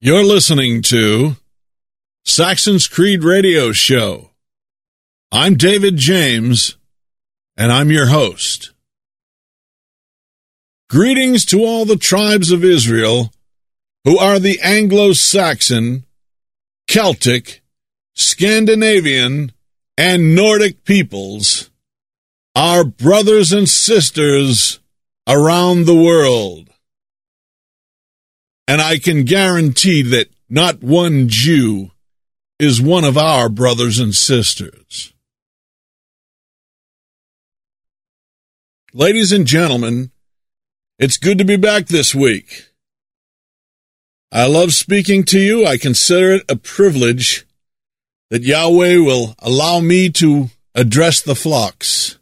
You're listening to Saxon's Creed Radio Show. I'm David James, and I'm your host. Greetings to all the tribes of Israel who are the Anglo-Saxon, Celtic, Scandinavian, and Nordic peoples, our brothers and sisters around the world. And I can guarantee that not one Jew is one of our brothers and sisters. Ladies and gentlemen, it's good to be back this week. I love speaking to you. I consider it a privilege that Yahweh will allow me to address the flocks.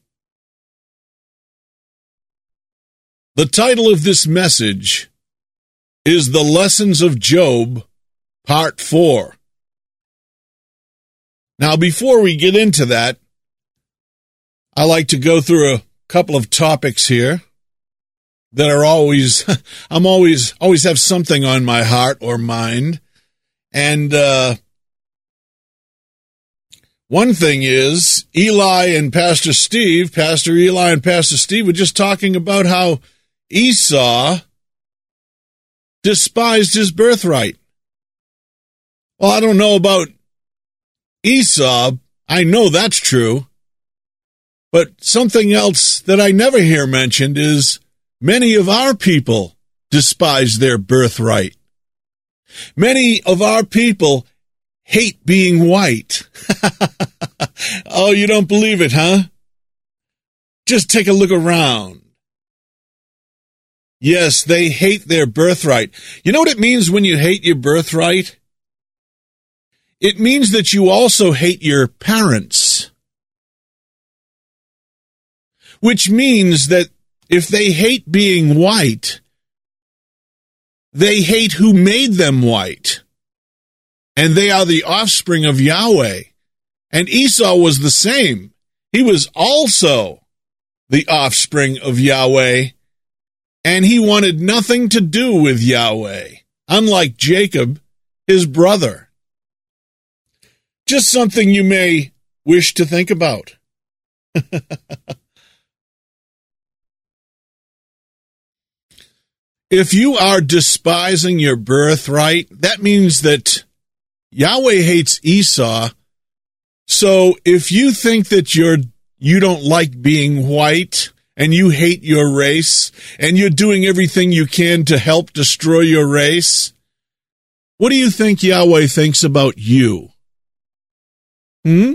The title of this message is The Lessons of Job, Part 4. Now, before we get into that, I like to go through a couple of topics here that are always have something on my heart or mind. And one thing is, Pastor Eli and Pastor Steve were just talking about how Esau despised his birthright. Well, I don't know about Esau. I know that's true. But something else that I never hear mentioned is many of our people despise their birthright. Many of our people hate being white. Oh, you don't believe it, huh? Just take a look around. Yes, they hate their birthright. You know what it means when you hate your birthright? It means that you also hate your parents. Which means that if they hate being white, they hate who made them white. And they are the offspring of Yahweh. And Esau was the same. He was also the offspring of Yahweh. And he wanted nothing to do with Yahweh, unlike Jacob, his brother. Just something you may wish to think about. If you are despising your birthright, that means that Yahweh hates Esau. So if you think that you don't like being white, and you hate your race, and you're doing everything you can to help destroy your race, what do you think Yahweh thinks about you? Do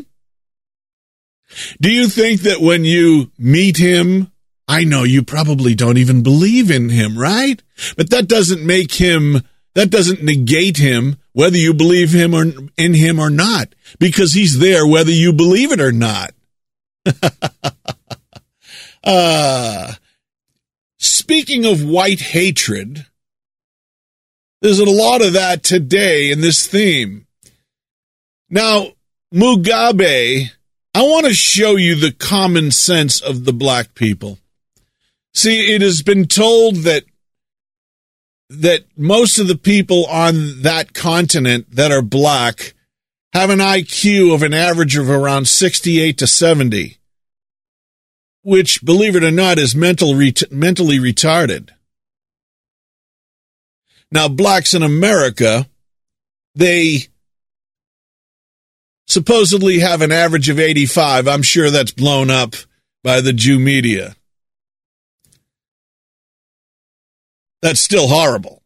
you think that when you meet him, I know you probably don't even believe in him, right? But that doesn't negate him, whether you believe him or in him or not, because he's there whether you believe it or not. Speaking of white hatred, there's a lot of that today in this theme. Now, Mugabe, I want to show you the common sense of the black people. See, it has been told that most of the people on that continent that are black have an IQ of an average of around 68 to 70. Which, believe it or not, is mentally retarded. Now, blacks in America, they supposedly have an average of 85. I'm sure that's blown up by the Jew media. That's still horrible.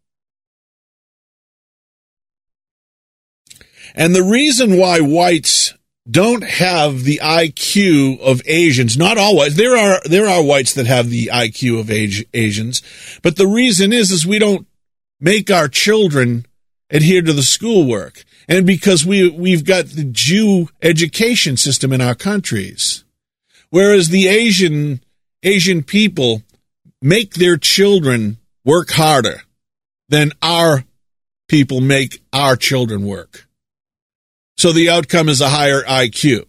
And the reason why whites don't have the IQ of Asians, not all whites. There are whites that have the IQ of Asians, but the reason is we don't make our children adhere to the schoolwork, and because we've got the Jew education system in our countries, whereas the Asian people make their children work harder than our people make our children work. So the outcome is a higher IQ.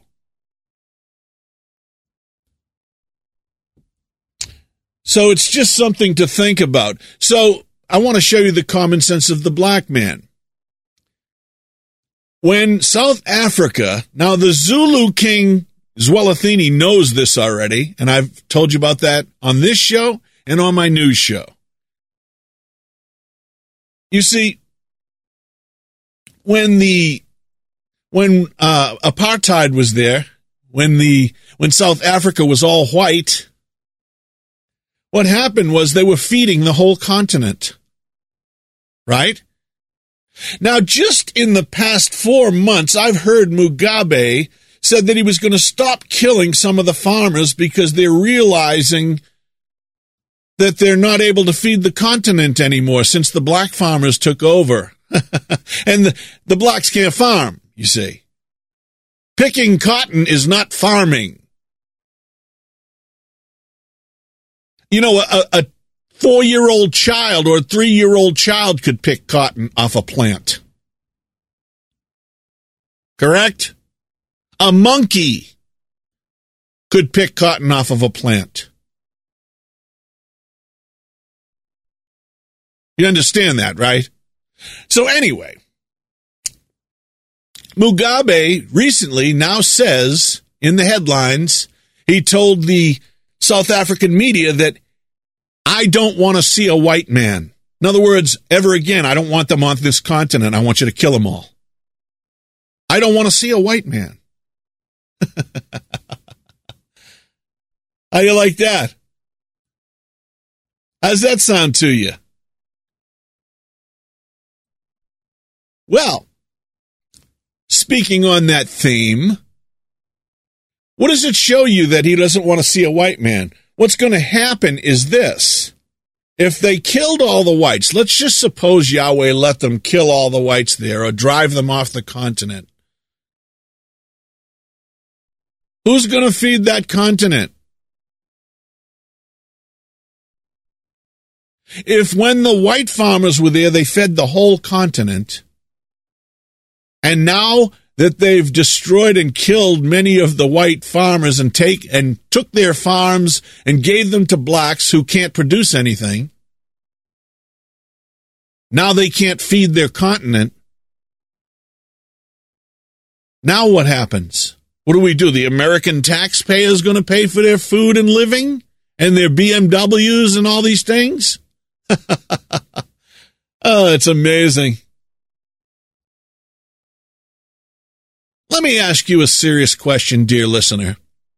So it's just something to think about. So I want to show you the common sense of the black man. When South Africa, now the Zulu king Zwelithini knows this already, and I've told you about that on this show and on my news show. You see, when apartheid was there, when South Africa was all white, what happened was they were feeding the whole continent. Right? Now, just in the past 4 months, I've heard Mugabe said that he was going to stop killing some of the farmers because they're realizing that they're not able to feed the continent anymore since the black farmers took over. And the blacks can't farm, you see. Picking cotton is not farming. You know, a 4-year-old child or a 3-year-old child could pick cotton off a plant. Correct? A monkey could pick cotton off of a plant. You understand that, right? So anyway, Mugabe recently now says in the headlines, he told the South African media that I don't want to see a white man. In other words, ever again, I don't want them on this continent. I want you to kill them all. I don't want to see a white man. How you like that? How's that sound to you? Well, speaking on that theme, what does it show you that he doesn't want to see a white man? What's going to happen is this. If they killed all the whites, let's just suppose Yahweh let them kill all the whites there or drive them off the continent. Who's going to feed that continent? If when the white farmers were there, they fed the whole continent, and now that they've destroyed and killed many of the white farmers and took their farms and gave them to blacks who can't produce anything, now they can't feed their continent. Now what happens? What do? The American taxpayer is going to pay for their food and living and their BMWs and all these things? Oh, it's amazing. Let me ask you a serious question, dear listener.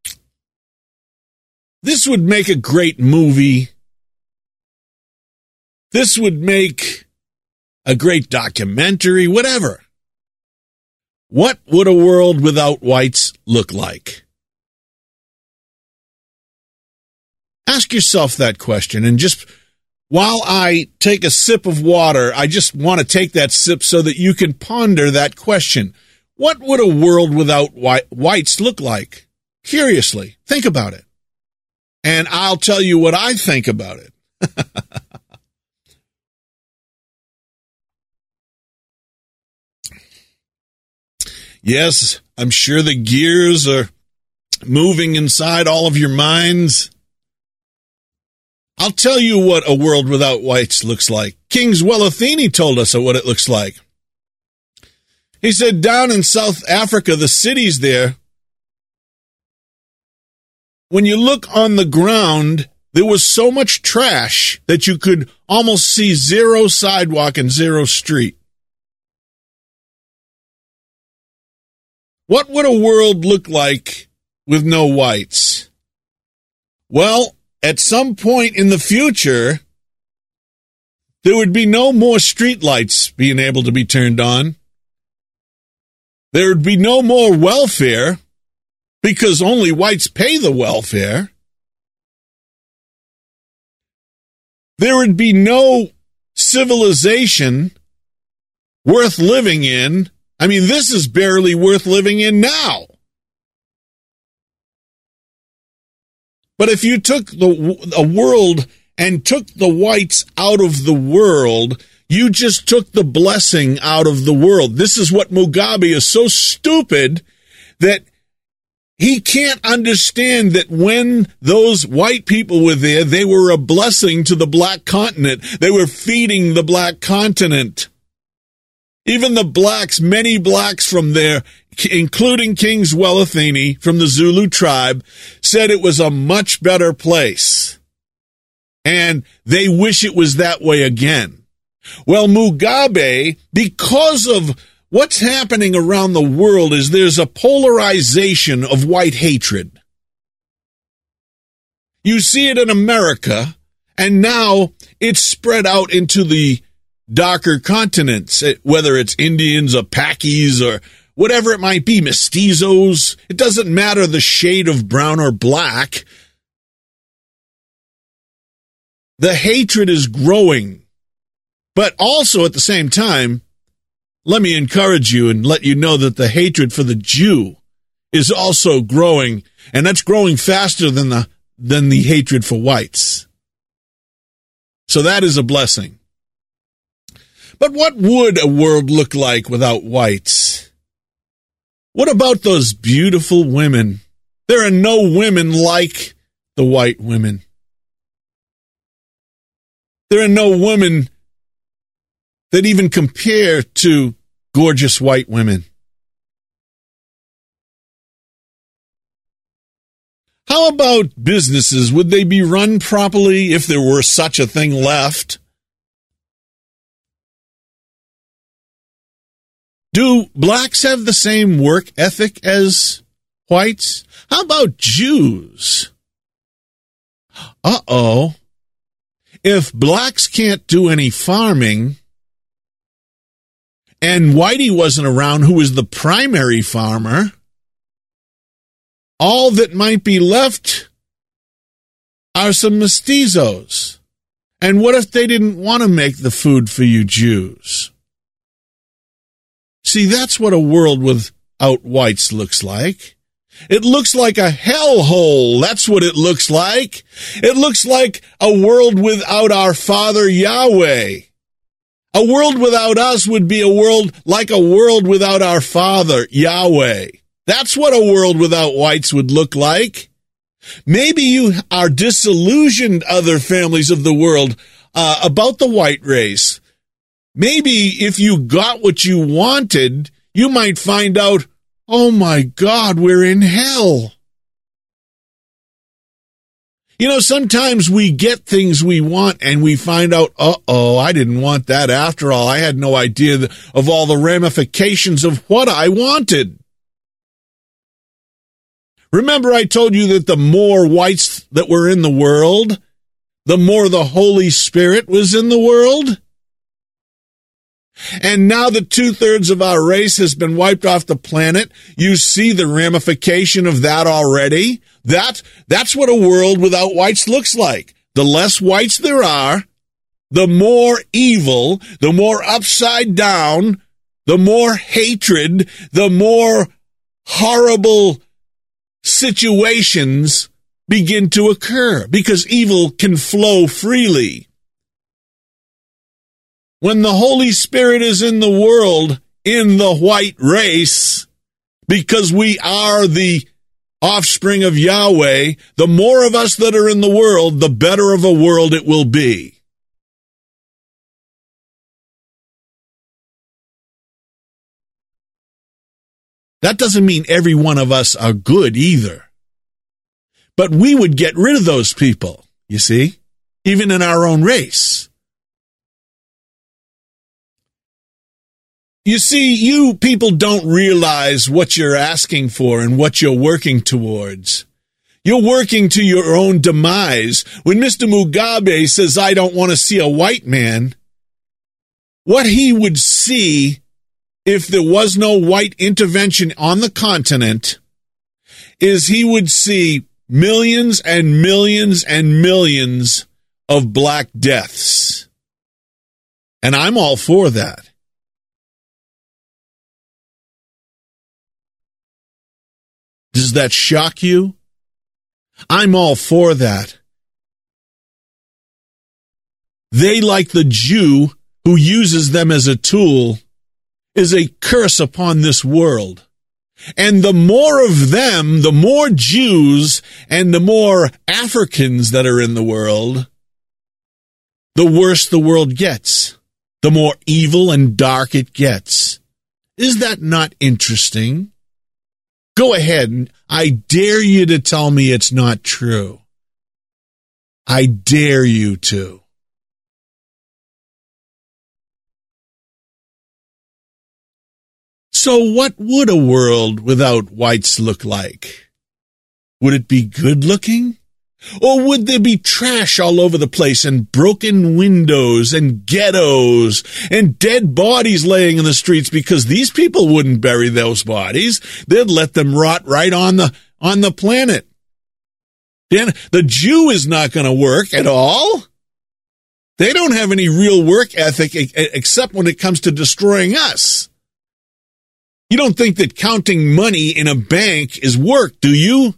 This would make a great movie. This would make a great documentary, whatever. What would a world without whites look like? Ask yourself that question, and just while I take a sip of water, I just want to take that sip so that you can ponder that question. What would a world without whites look like? Curiously, think about it. And I'll tell you what I think about it. Yes, I'm sure the gears are moving inside all of your minds. I'll tell you what a world without whites looks like. King Zwelithini told us what it looks like. He said down in South Africa, the cities there, when you look on the ground, there was so much trash that you could almost see zero sidewalk and zero street. What would a world look like with no whites? Well, at some point in the future, there would be no more streetlights being able to be turned on. There would be no more welfare because only whites pay the welfare. There would be no civilization worth living in. I mean, this is barely worth living in now. But if you took a world and took the whites out of the world, you just took the blessing out of the world. This is what Mugabe is so stupid that he can't understand that when those white people were there, they were a blessing to the black continent. They were feeding the black continent. Even the blacks, many blacks from there, including King Zwelithini from the Zulu tribe, said it was a much better place. And they wish it was that way again. Well, Mugabe, because of what's happening around the world, is there's a polarization of white hatred. You see it in America, and now it's spread out into the darker continents, whether it's Indians or Pakis or whatever it might be, mestizos. It doesn't matter the shade of brown or black. The hatred is growing. But also at the same time, let me encourage you and let you know that the hatred for the Jew is also growing, and that's growing faster than the hatred for whites. So that is a blessing. But what would a world look like without whites? What about those beautiful women? There are no women like the white women. There are no women that even compare to gorgeous white women. How about businesses? Would they be run properly if there were such a thing left? Do blacks have the same work ethic as whites? How about Jews? Uh-oh. If blacks can't do any farming, and Whitey wasn't around, who was the primary farmer, all that might be left are some mestizos. And what if they didn't want to make the food for you Jews? See, that's what a world without whites looks like. It looks like a hellhole. That's what it looks like. It looks like a world without our Father Yahweh. A world without us would be a world like a world without our Father Yahweh. That's what a world without whites would look like. Maybe you are disillusioned, other families of the world, about the white race. Maybe if you got what you wanted, you might find out, oh my God, we're in hell. You know, sometimes we get things we want and we find out, uh-oh, I didn't want that after all. I had no idea of all the ramifications of what I wanted. Remember I told you that the more whites that were in the world, the more the Holy Spirit was in the world? And now that 2/3 of our race has been wiped off the planet, you see the ramification of that already? That's what a world without whites looks like. The less whites there are, the more evil, the more upside down, the more hatred, the more horrible situations begin to occur, because evil can flow freely. When the Holy Spirit is in the world, in the white race, because we are the offspring of Yahweh, the more of us that are in the world, the better of a world it will be. That doesn't mean every one of us are good either. But we would get rid of those people, you see, even in our own race. You see, you people don't realize what you're asking for and what you're working towards. You're working to your own demise. When Mr. Mugabe says, I don't want to see a white man, what he would see if there was no white intervention on the continent is he would see millions and millions and millions of black deaths. And I'm all for that. Does that shock you? I'm all for that. They, like the Jew who uses them as a tool, is a curse upon this world. And the more of them, the more Jews and the more Africans that are in the world, the worse the world gets the more evil and dark it gets. Is that not interesting? Go ahead. I dare you to tell me it's not true. I dare you to. So what would a world without whites look like? Would it be good looking? Or would there be trash all over the place and broken windows and ghettos and dead bodies laying in the streets because these people wouldn't bury those bodies? They'd let them rot right on the planet. Then the Jew is not going to work at all. They don't have any real work ethic except when it comes to destroying us. You don't think that counting money in a bank is work, do you?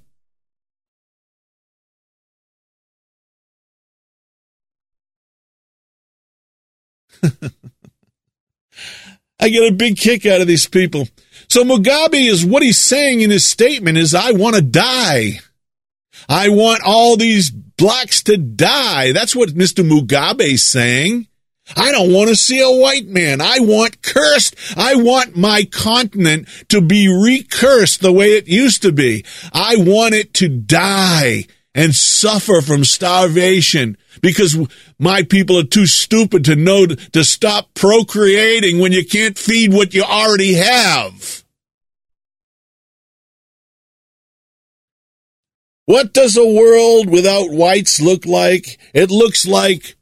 I get a big kick out of these people. So Mugabe is what he's saying in his statement is, I want to die. I want all these blacks to die. That's what Mr. Mugabe's saying. I don't want to see a white man. I want cursed. I want my continent to be recursed the way it used to be. I want it to die and suffer from starvation because my people are too stupid to know to stop procreating when you can't feed what you already have. What does a world without whites look like? It looks like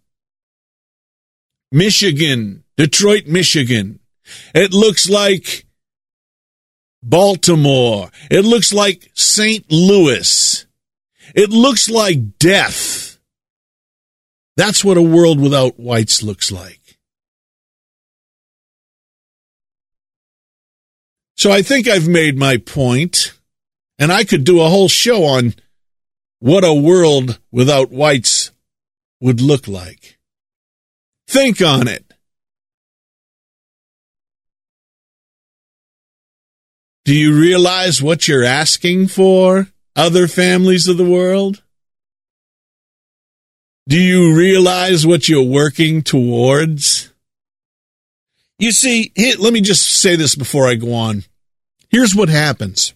Michigan, Detroit, Michigan. It looks like Baltimore. It looks like St. Louis. It looks like death. That's what a world without whites looks like. So I think I've made my point, and I could do a whole show on what a world without whites would look like. Think on it. Do you realize what you're asking for, other families of the world? Do you realize what you're working towards? You see, let me just say this before I go on. Here's what happens.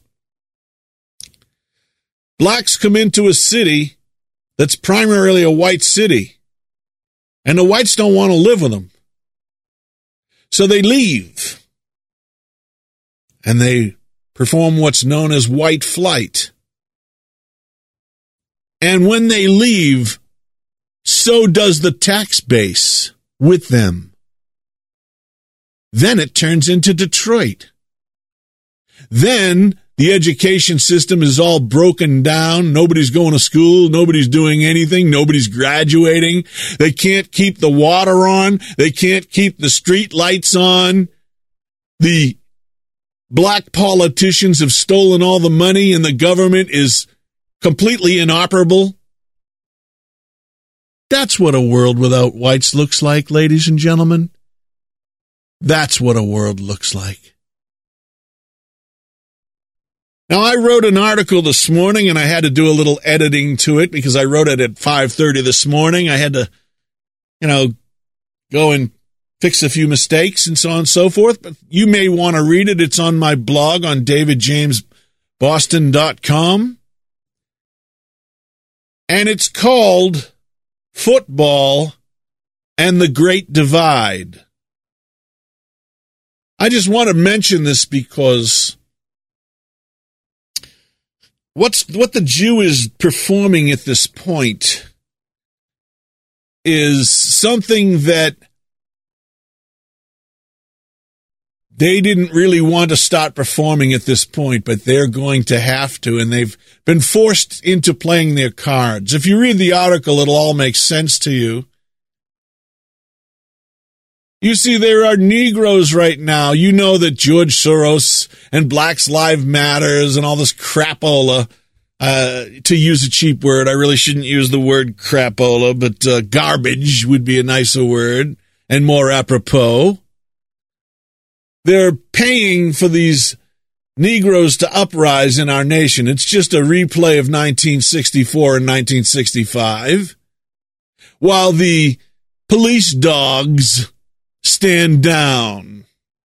Blacks come into a city that's primarily a white city. And the whites don't want to live with them. So they leave. And they perform what's known as white flight. And when they leave, so does the tax base with them. Then it turns into Detroit. Then the education system is all broken down. Nobody's going to school. Nobody's doing anything. Nobody's graduating. They can't keep the water on. They can't keep the street lights on. The black politicians have stolen all the money and the government is completely inoperable. That's what a world without whites looks like, ladies and gentlemen. That's what a world looks like. Now, I wrote an article this morning, and I had to do a little editing to it because I wrote it at 5:30 this morning. I had to, go and fix a few mistakes and so on and so forth. But you may want to read it. It's on my blog on davidjamesboston.com. And it's called Football and the Great Divide. I just want to mention this because what the Jew is performing at this point is something that they didn't really want to start performing at this point, but they're going to have to, and they've been forced into playing their cards. If you read the article, it'll all make sense to you. You see, there are Negroes right now. You know that George Soros and Blacks Lives Matters and all this crapola, to use a cheap word, I really shouldn't use the word crapola, but garbage would be a nicer word and more apropos. They're paying for these Negroes to uprise in our nation. It's just a replay of 1964 and 1965. While the police dogs stand down.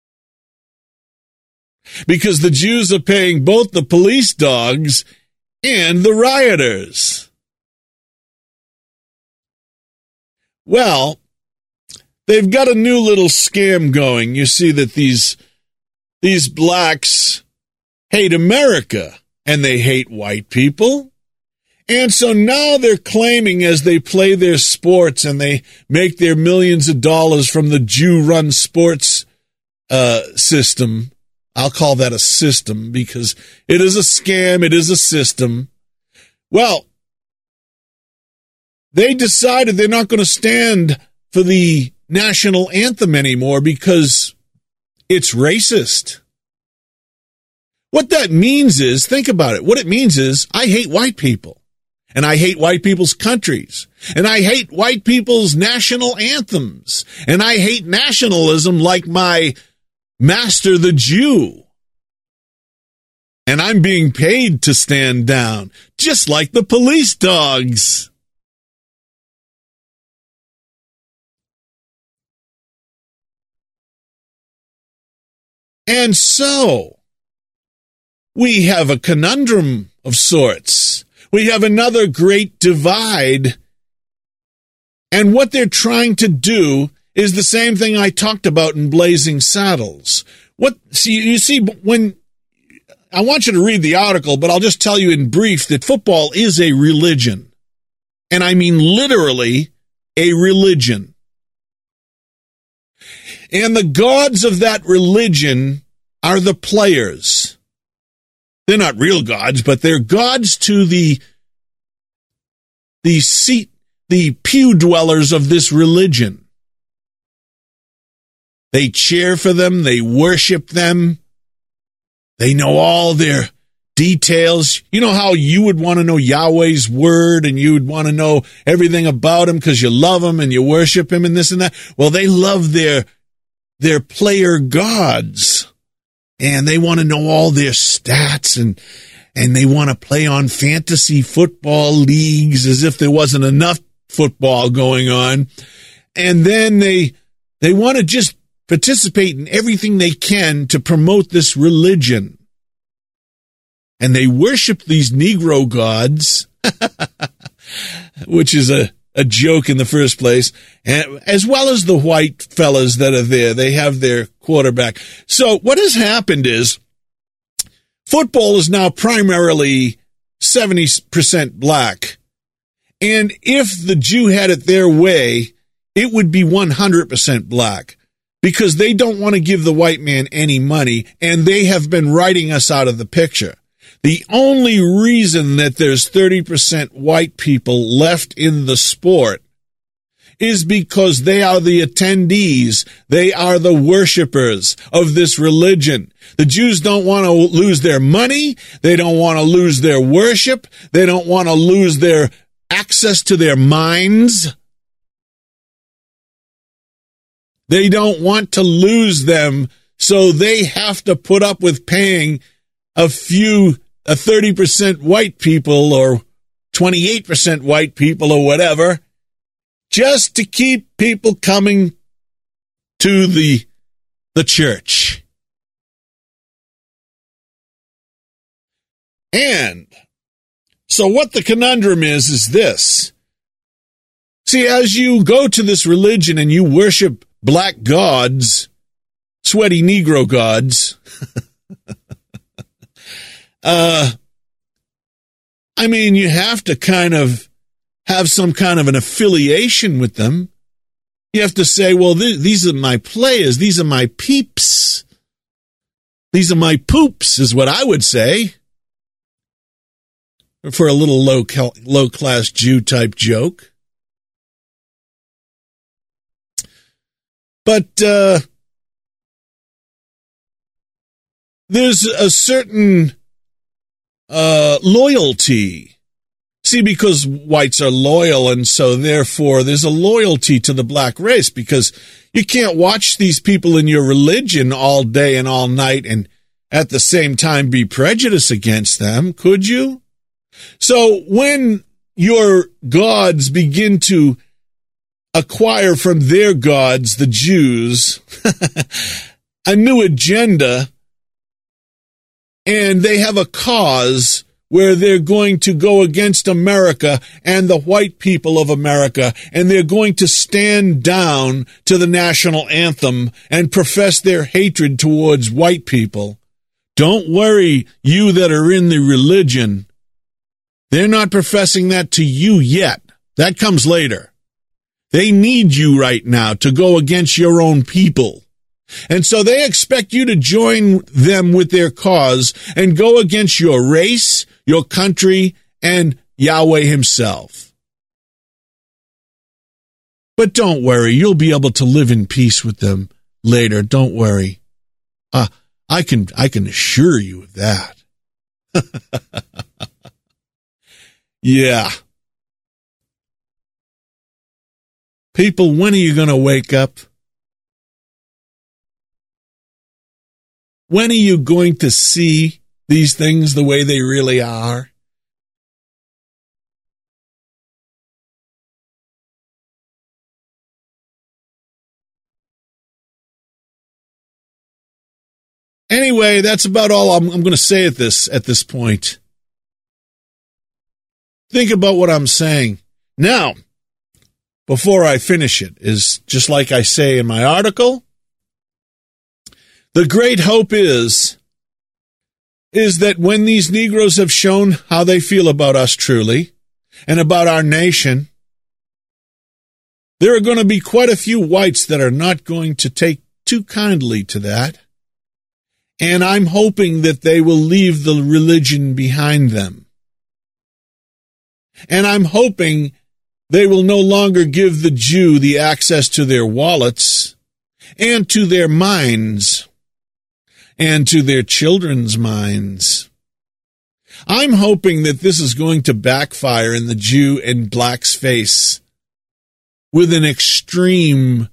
Because the Jews are paying both the police dogs and the rioters. Well, they've got a new little scam going. You see that these blacks hate America, and they hate white people. And so now they're claiming, as they play their sports and they make their millions of dollars from the Jew-run sports system. I'll call that a system because it is a scam. It is a system. Well, they decided they're not going to stand for the national anthem anymore because it's racist. What that means is, think about it. What it means is, I hate white people. And I hate white people's countries. And I hate white people's national anthems. And I hate nationalism like my master, the Jew. And I'm being paid to stand down, just like the police dogs. And so, we have a conundrum of sorts. We have another great divide. And what they're trying to do is the same thing I talked about in Blazing Saddles. You see, when I want you to read the article, but I'll just tell you in brief that football is a religion. And I mean literally a religion. And the gods of that religion are the players. They're not real gods, but they're gods to the pew dwellers of this religion. They cheer for them. They worship them. They know all their details. You know how you would want to know Yahweh's word and you would want to know everything about him because you love him and you worship him and this and that? Well, they love their player gods. And they want to know all their stats, and they want to play on fantasy football leagues as if there wasn't enough football going on. And then they want to just participate in everything they can to promote this religion. And they worship these Negro gods, which is a joke in the first place, as well as the white fellas that are there. They have their quarterback. So what has happened is football is now primarily 70% black. And if the Jew had it their way, it would be 100% black because they don't want to give the white man any money, and they have been writing us out of the picture. The only reason that there's 30% white people left in the sport is because they are the attendees. They are the worshipers of this religion. The Jews don't want to lose their money. They don't want to lose their worship. They don't want to lose their access to their minds. They don't want to lose them, so they have to put up with paying a 30% white people or 28% white people or whatever, just to keep people coming to the church. And so what the conundrum is this. See, as you go to this religion and you worship black gods, sweaty Negro gods, I mean, you have to kind of have some kind of an affiliation with them. You have to say, well, these are my players. These are my peeps. These are my poops, is what I would say. For a little low-class Jew-type joke. But there's a certain loyalty. See, because whites are loyal, and so therefore there's a loyalty to the black race, because you can't watch these people in your religion all day and all night and at the same time be prejudiced against them, could you? So when your gods begin to acquire from their gods, the Jews, a new agenda, and they have a cause where they're going to go against America and the white people of America, and they're going to stand down to the national anthem and profess their hatred towards white people. Don't worry, you that are in the religion. They're not professing that to you yet. That comes later. They need you right now to go against your own people. And so they expect you to join them with their cause and go against your race, your country, and Yahweh himself. But don't worry, you'll be able to live in peace with them later. Don't worry. I can assure you of that. Yeah. People, when are you going to wake up? When are you going to see these things the way they really are? Anyway, that's about all I'm going to say at this point. Think about what I'm saying. Now, before I finish it, is just like I say in my article, the great hope is that when these Negroes have shown how they feel about us truly and about our nation, there are going to be quite a few whites that are not going to take too kindly to that. And I'm hoping that they will leave the religion behind them. And I'm hoping they will no longer give the Jew the access to their wallets and to their minds and to their children's minds. I'm hoping that this is going to backfire in the Jew and black's face with an extreme,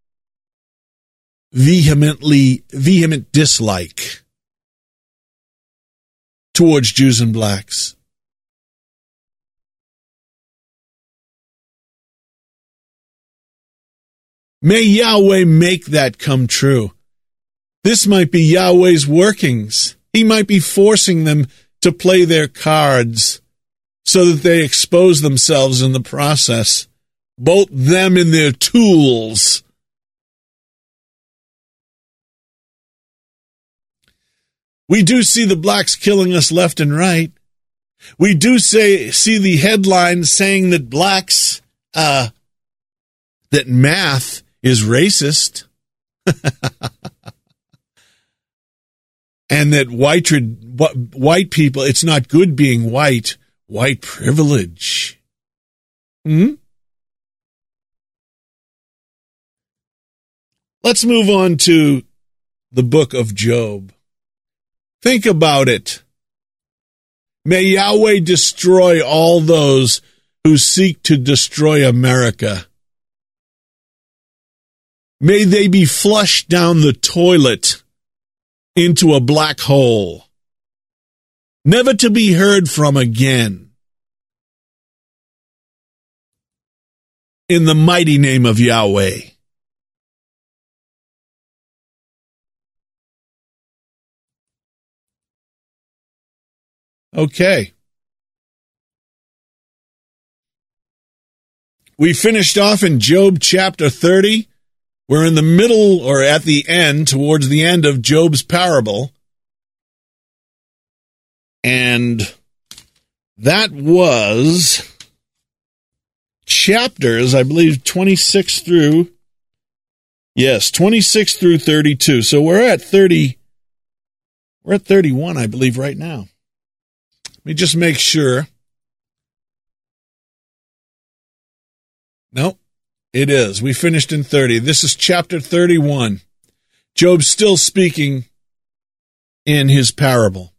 vehement dislike towards Jews and blacks. May Yahweh make that come true. This might be Yahweh's workings. He might be forcing them to play their cards so that they expose themselves in the process, both them and their tools. We do see the blacks killing us left and right. We do see the headlines saying that blacks, that math is racist. And that white people, it's not good being white. White privilege. Let's move on to the book of Job. Think about it. May Yahweh destroy all those who seek to destroy America. May they be flushed down the toilet into a black hole, never to be heard from again. In the mighty name of Yahweh. Okay. We finished off in Job chapter 30. We're in the middle, or at the end, towards the end of Job's parable. And that was chapters, I believe, 26 through 32. So we're at 30. We're at 31, I believe, right now. Let me just make sure. Nope. It is. We finished in 30. This is chapter 31. Job's still speaking in his parable.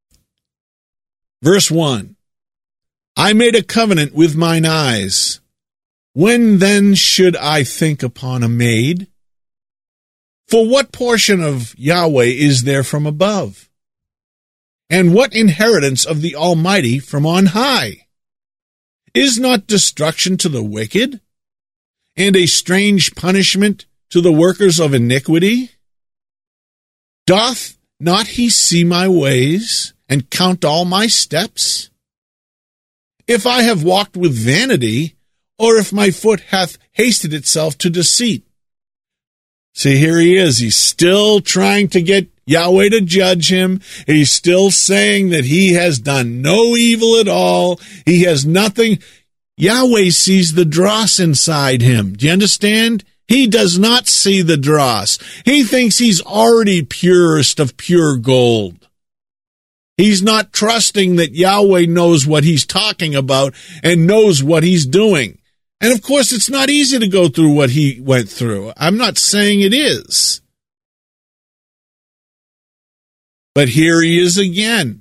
Verse 1. I made a covenant with mine eyes. When then should I think upon a maid? For what portion of Yahweh is there from above? And what inheritance of the Almighty from on high? Is not destruction to the wicked? and a strange punishment to the workers of iniquity? Doth not he see my ways, and count all my steps? If I have walked with vanity, or if my foot hath hasted itself to deceit. See, here he is. He's still trying to get Yahweh to judge him. He's still saying that he has done no evil at all. He has nothing. Yahweh sees the dross inside him. Do you understand? He does not see the dross. He thinks he's already purest of pure gold. He's not trusting that Yahweh knows what he's talking about and knows what he's doing. And of course, it's not easy to go through what he went through. I'm not saying it is. But here he is again.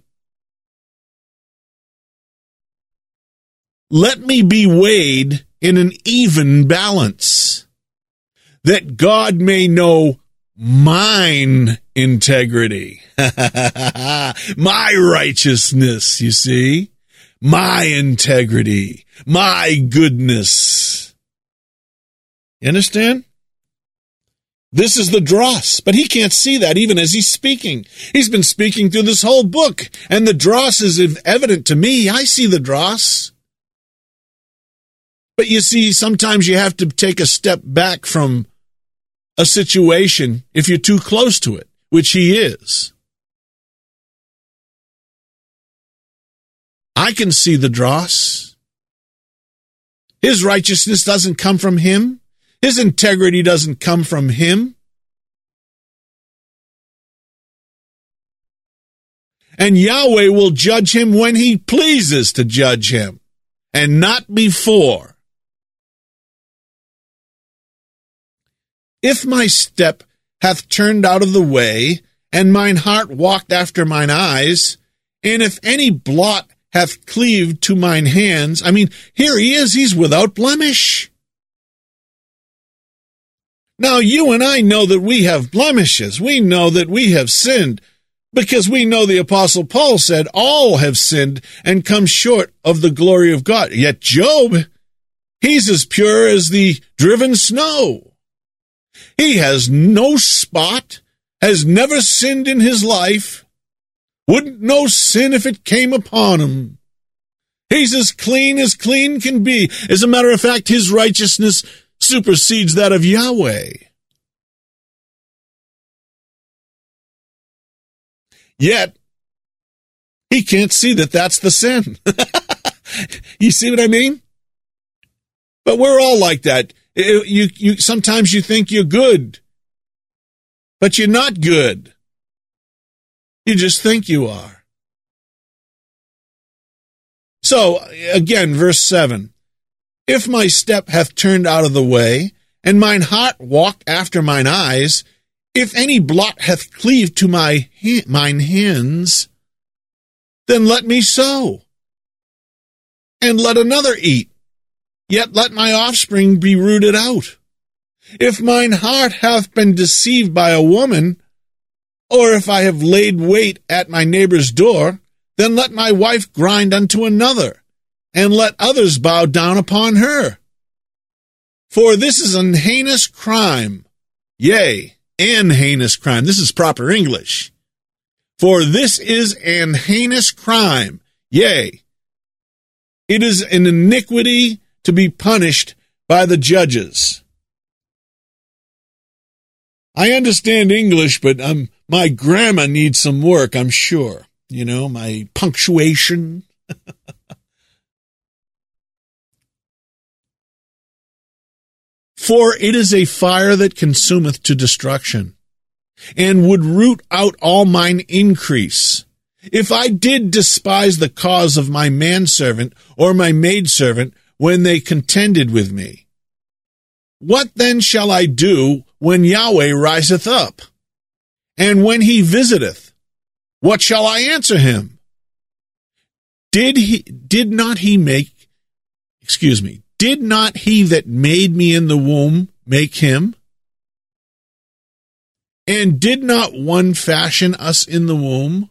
Let me be weighed in an even balance, that God may know mine integrity, my righteousness, you see, my integrity, my goodness. You understand? This is the dross, but he can't see that even as he's speaking. He's been speaking through this whole book, and the dross is evident to me. I see the dross. But you see, sometimes you have to take a step back from a situation if you're too close to it, which he is. I can see the dross. His righteousness doesn't come from him. His integrity doesn't come from him. And Yahweh will judge him when he pleases to judge him, and not before. If my step hath turned out of the way, and mine heart walked after mine eyes, and if any blot hath cleaved to mine hands, here he is, he's without blemish. Now, you and I know that we have blemishes. We know that we have sinned, because we know the Apostle Paul said, all have sinned and come short of the glory of God. Yet Job, he's as pure as the driven snow. He has no spot, has never sinned in his life, wouldn't know sin if it came upon him. He's as clean can be. As a matter of fact, his righteousness supersedes that of Yahweh. Yet, he can't see that that's the sin. You see what I mean? But we're all like that. You sometimes you think you're good, but you're not good. You just think you are. So, again, verse 7. If my step hath turned out of the way, and mine heart walked after mine eyes, if any blot hath cleaved to mine hands, then let me sow, and let another eat. Yet let my offspring be rooted out. If mine heart hath been deceived by a woman, or if I have laid wait at my neighbor's door, then let my wife grind unto another, and let others bow down upon her. For this is an heinous crime, yea, an heinous crime. This is proper English. For this is an heinous crime, yea, it is an iniquity to be punished by the judges. I understand English, but my grammar needs some work, I'm sure. My punctuation. For it is a fire that consumeth to destruction, and would root out all mine increase. If I did despise the cause of my manservant or my maidservant, when they contended with me, what then shall I do when Yahweh riseth up? And when he visiteth, what shall I answer him? Did not he that made me in the womb make him? And did not one fashion us in the womb?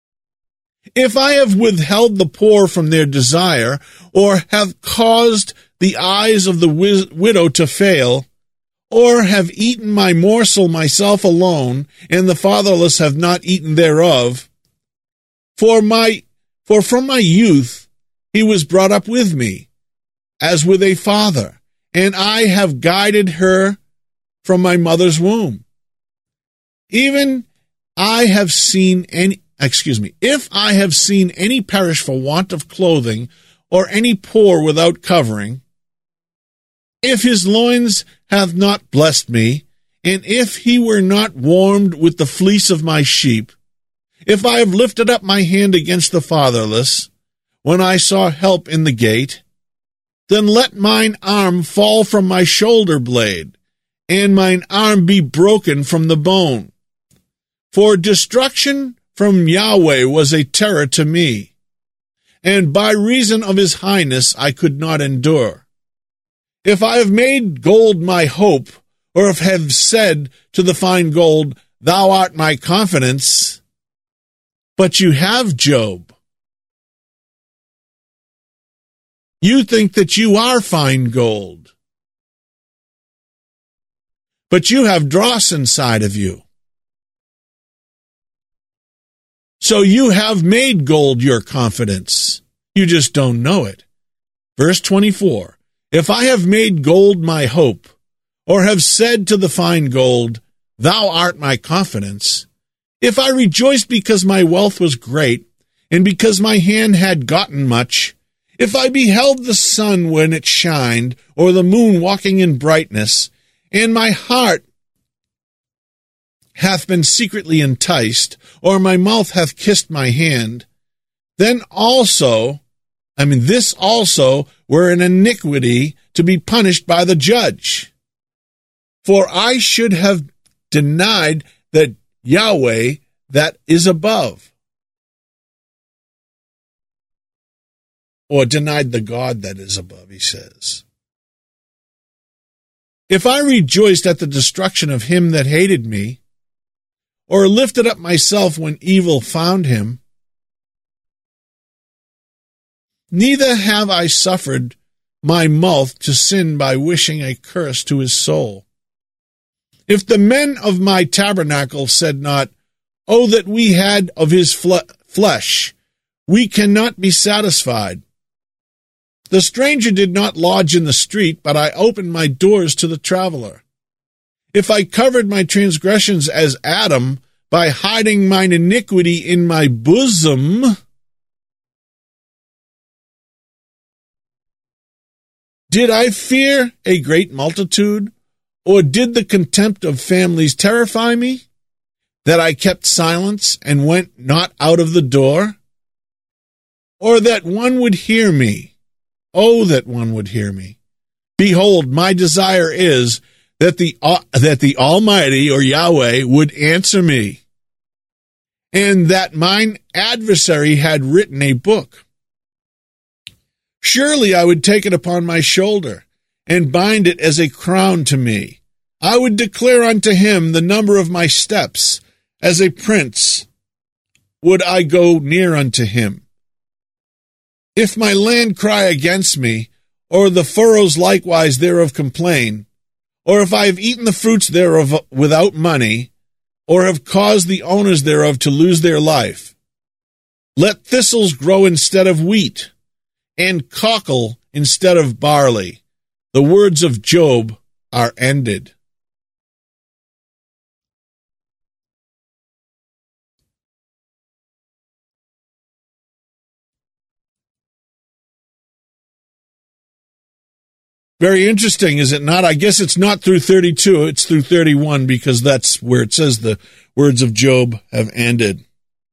If I have withheld the poor from their desire, or have caused the eyes of the widow to fail, or have eaten my morsel myself alone, and the fatherless have not eaten thereof. For from my youth he was brought up with me, as with a father, and I have guided her from my mother's womb. If I have seen any perish for want of clothing, or any poor without covering, if his loins hath not blessed me, and if he were not warmed with the fleece of my sheep, if I have lifted up my hand against the fatherless, when I saw help in the gate, then let mine arm fall from my shoulder blade, and mine arm be broken from the bone. For destruction from Yahweh was a terror to me, and by reason of his highness I could not endure. If I have made gold my hope, or if have said to the fine gold, thou art my confidence, but you have Job. You think that you are fine gold, but you have dross inside of you. So you have made gold your confidence. You just don't know it. Verse 24, if I have made gold my hope, or have said to the fine gold, thou art my confidence, if I rejoiced because my wealth was great, and because my hand had gotten much, if I beheld the sun when it shined, or the moon walking in brightness, and my heart hath been secretly enticed, or my mouth hath kissed my hand, then this also were an iniquity to be punished by the judge. For I should have denied that Yahweh that is above, or denied the God that is above, he says. If I rejoiced at the destruction of him that hated me, or lifted up myself when evil found him, neither have I suffered my mouth to sin by wishing a curse to his soul. If the men of my tabernacle said not, oh, that we had of his flesh, we cannot be satisfied. The stranger did not lodge in the street, but I opened my doors to the traveler. If I covered my transgressions as Adam, by hiding mine iniquity in my bosom, did I fear a great multitude, or did the contempt of families terrify me, that I kept silence and went not out of the door? Or that one would hear me? Oh, that one would hear me. Behold, my desire is that the Almighty, or Yahweh, would answer me, and that mine adversary had written a book. Surely I would take it upon my shoulder, and bind it as a crown to me. I would declare unto him the number of my steps. As a prince would I go near unto him. If my land cry against me, or the furrows likewise thereof complain, or if I have eaten the fruits thereof without money, or have caused the owners thereof to lose their life, let thistles grow instead of wheat, and cockle instead of barley. The words of Job are ended. Very interesting, is it not? I guess it's not through 32, it's through 31, because that's where it says the words of Job have ended.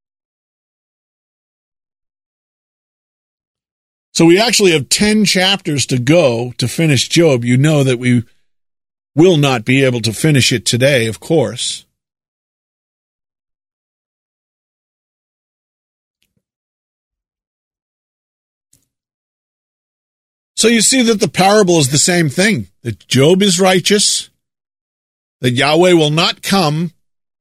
So we actually have 10 chapters to go to finish Job. You know that we will not be able to finish it today, of course. So you see that the parable is the same thing, that Job is righteous, that Yahweh will not come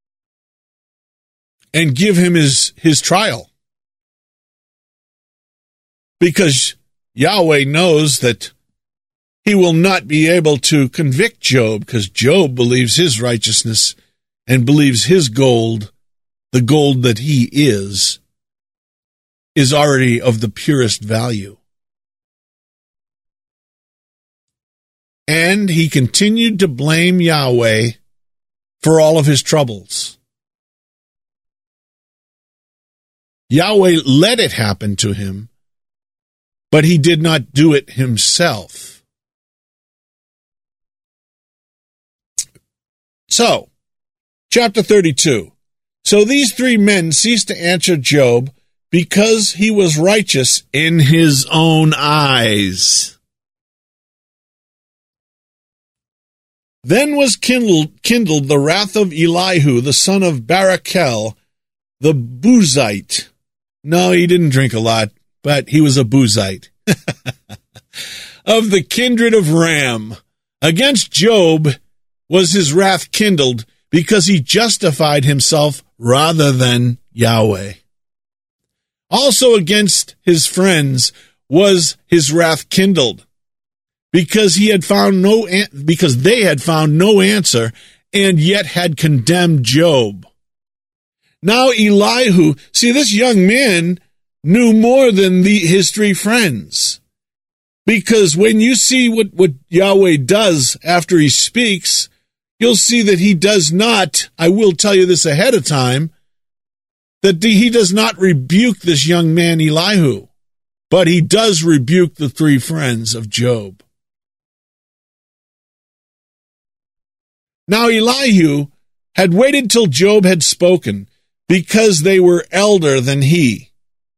and give him his trial, because Yahweh knows that he will not be able to convict Job, because Job believes his righteousness and believes his gold, the gold that he is already of the purest value. And he continued to blame Yahweh for all of his troubles. Yahweh let it happen to him, but he did not do it himself. So, chapter 32. So these three men ceased to answer Job because he was righteous in his own eyes. Then was kindled the wrath of Elihu, the son of Barachel, the Buzite. No, he didn't drink a lot, but he was a Buzite. Of the kindred of Ram. Against Job was his wrath kindled, because he justified himself rather than Yahweh. Also against his friends was his wrath kindled, because they had found no answer, and yet had condemned Job. Now Elihu, see, this young man knew more than his three friends. Because when you see what Yahweh does after he speaks, you'll see that he does not, I will tell you this ahead of time, that he does not rebuke this young man Elihu, but he does rebuke the three friends of Job. Now Elihu had waited till Job had spoken, because they were elder than he.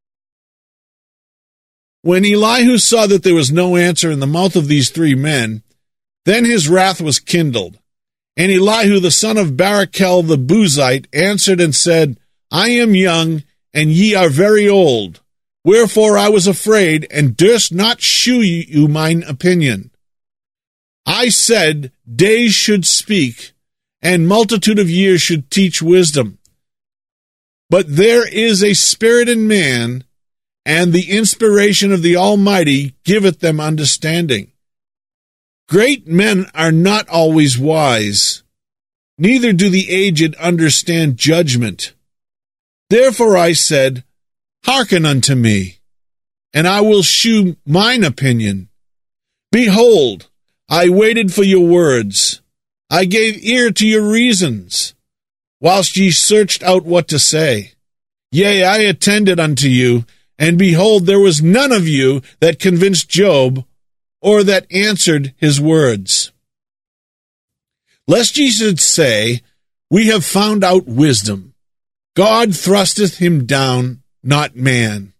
When Elihu saw that there was no answer in the mouth of these three men, then his wrath was kindled. And Elihu, the son of Barachel the Buzite, answered and said, I am young, and ye are very old. Wherefore I was afraid, and durst not shew you mine opinion. I said, days should speak, and multitude of years should teach wisdom. But there is a spirit in man, and the inspiration of the Almighty giveth them understanding. Great men are not always wise, neither do the aged understand judgment. Therefore I said, hearken unto me, and I will shew mine opinion. Behold, I waited for your words. I gave ear to your reasons, whilst ye searched out what to say. Yea, I attended unto you, and behold, there was none of you that convinced Job, or that answered his words. Lest ye should say, we have found out wisdom. God thrusteth him down, not man.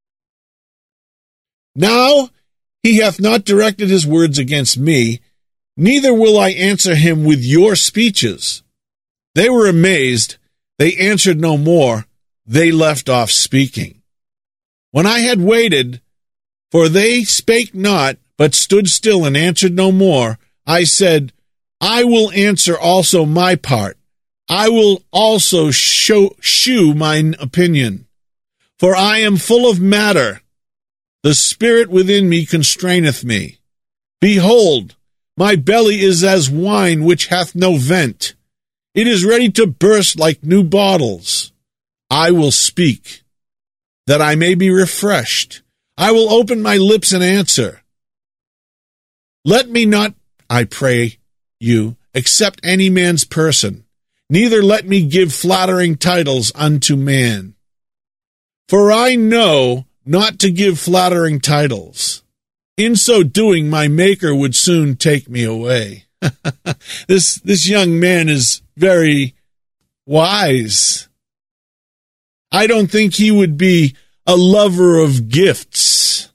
Now he hath not directed his words against me, neither will I answer him with your speeches. They were amazed, they answered no more, they left off speaking. When I had waited, for they spake not, but stood still and answered no more, I said, I will answer also my part. I will also shew mine opinion. For I am full of matter. The spirit within me constraineth me. Behold, my belly is as wine which hath no vent. It is ready to burst like new bottles. I will speak, that I may be refreshed. I will open my lips and answer. Let me not, I pray you, accept any man's person, neither let me give flattering titles unto man. For I know not to give flattering titles. In so doing, my Maker would soon take me away. This young man is very wise. I don't think he would be a lover of gifts.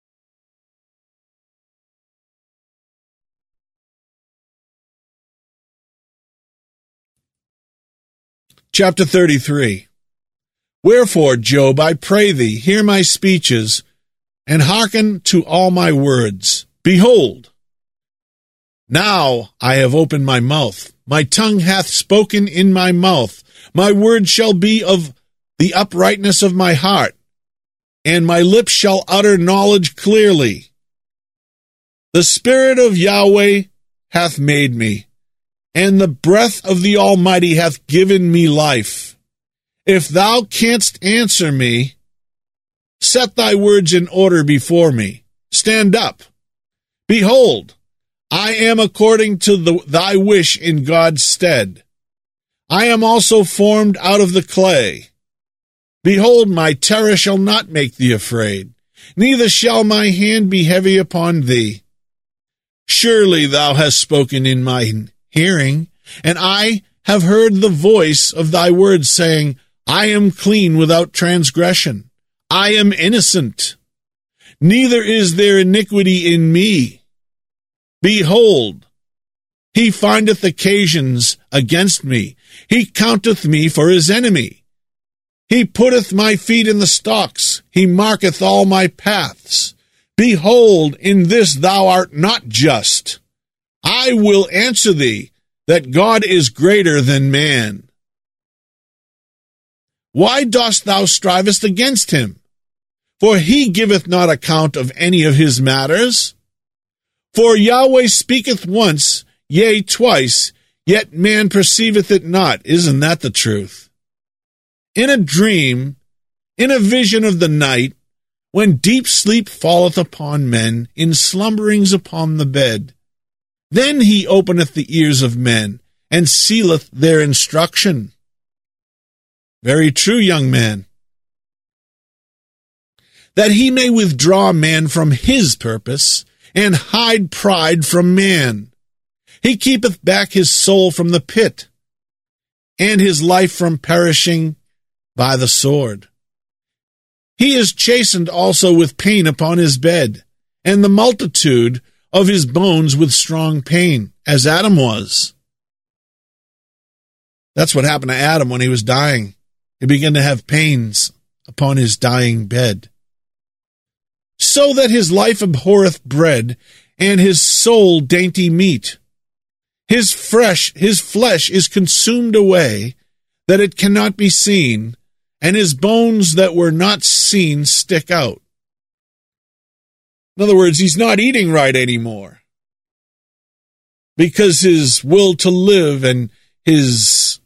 Chapter 33. Wherefore, Job, I pray thee, hear my speeches, and hearken to all my words. Behold, now I have opened my mouth. My tongue hath spoken in my mouth. My words shall be of the uprightness of my heart, and my lips shall utter knowledge clearly. The Spirit of Yahweh hath made me, and the breath of the Almighty hath given me life. If thou canst answer me, set thy words in order before me. Stand up. Behold, I am according to thy wish in God's stead. I am also formed out of the clay. Behold, my terror shall not make thee afraid, neither shall my hand be heavy upon thee. Surely thou hast spoken in my hearing, and I have heard the voice of thy words, saying, I am clean without transgression. I am innocent. Neither is there iniquity in me. Behold, he findeth occasions against me. He counteth me for his enemy. He putteth my feet in the stocks. He marketh all my paths. Behold, in this thou art not just. I will answer thee, that God is greater than man. Why dost thou strivest against him? For he giveth not account of any of his matters. For Yahweh speaketh once, yea, twice, yet man perceiveth it not. Isn't that the truth? In a dream, in a vision of the night, when deep sleep falleth upon men, in slumberings upon the bed, then he openeth the ears of men, and sealeth their instruction. Very true, young man. That he may withdraw man from his purpose, and hide pride from man. He keepeth back his soul from the pit, and his life from perishing by the sword. He is chastened also with pain upon his bed, and the multitude of his bones with strong pain, as Adam was. That's what happened to Adam when he was dying. He began to have pains upon his dying bed. So that his life abhorreth bread, and his soul dainty meat. His flesh is consumed away, that it cannot be seen, and his bones that were not seen stick out. In other words, he's not eating right anymore, because his will to live and his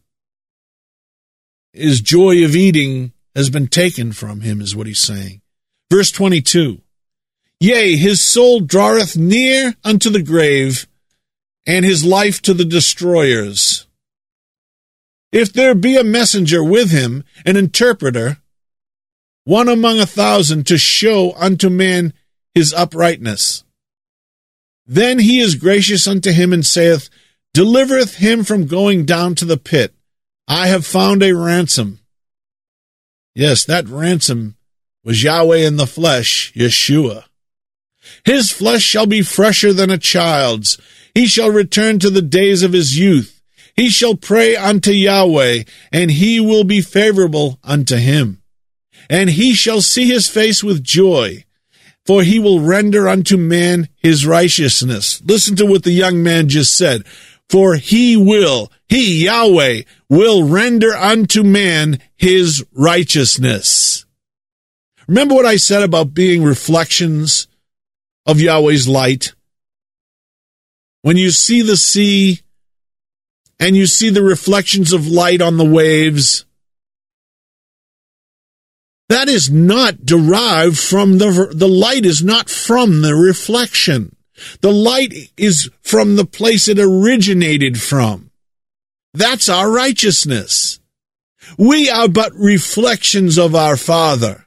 joy of eating has been taken from him, is what he's saying. Verse 22, Yea, his soul draweth near unto the grave, and his life to the destroyers. If there be a messenger with him, an interpreter, one among 1,000, to show unto man his uprightness, then he is gracious unto him, and saith, Delivereth him from going down to the pit. I have found a ransom. Yes, that ransom was Yahweh in the flesh, Yeshua. His flesh shall be fresher than a child's. He shall return to the days of his youth. He shall pray unto Yahweh, and he will be favorable unto him. And he shall see his face with joy, for he will render unto man his righteousness. Listen to what the young man just said. For he, Yahweh, will render unto man his righteousness. Remember what I said about being reflections of Yahweh's light? When you see the sea and you see the reflections of light on the waves, that is not derived from the light is not from the reflection. The light is from the place it originated from. That's our righteousness. We are but reflections of our Father.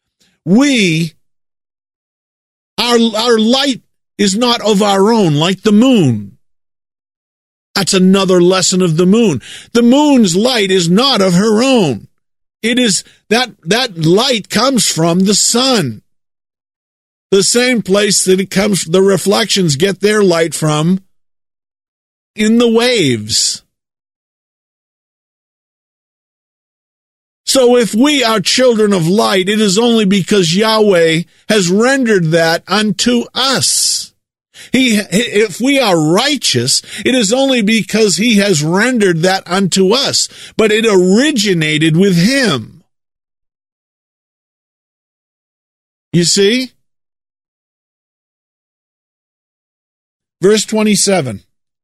Our light is not of our own, like the moon. That's another lesson of the moon. The moon's light is not of her own. It is that light comes from the sun. The same place that the reflections get their light from, in the waves. So if we are children of light, it is only because Yahweh has rendered that unto us. If we are righteous, it is only because he has rendered that unto us, but it originated with him. You see? Verse 27.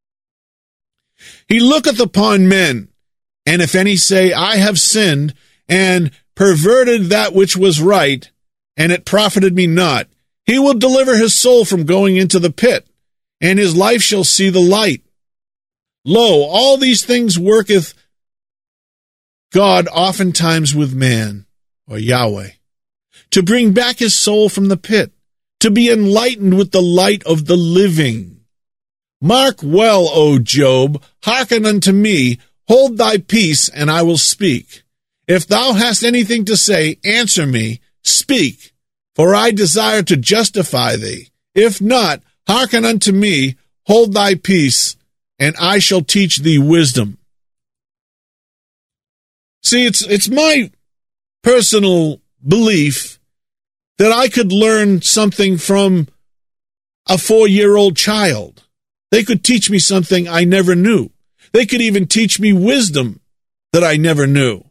He looketh upon men, and if any say, I have sinned, and perverted that which was right, and it profited me not, he will deliver his soul from going into the pit, and his life shall see the light. Lo, all these things worketh God oftentimes with man, or Yahweh, to bring back his soul from the pit, to be enlightened with the light of the living. Mark well, O Job, hearken unto me, hold thy peace, and I will speak. If thou hast anything to say, answer me, speak, for I desire to justify thee. If not, hearken unto me, hold thy peace, and I shall teach thee wisdom. See, it's my personal belief that I could learn something from a 4-year-old child. They could teach me something I never knew. They could even teach me wisdom that I never knew.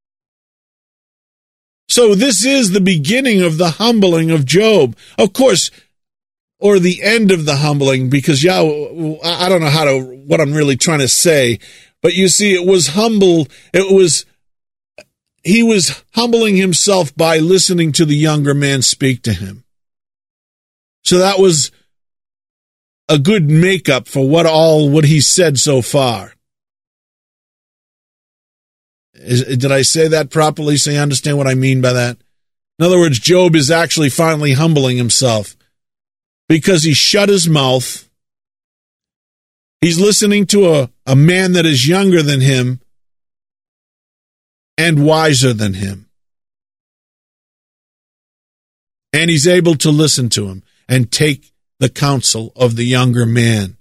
So this is the beginning of the humbling of Job. Of course, or the end of the humbling, because I don't know what I'm really trying to say, but you see, he was humbling himself by listening to the younger man speak to him. So that was a good makeup for what he said so far. Did I say that properly so you understand what I mean by that? In other words, Job is actually finally humbling himself because he shut his mouth. He's listening to a man that is younger than him and wiser than him. And he's able to listen to him and take the counsel of the younger man.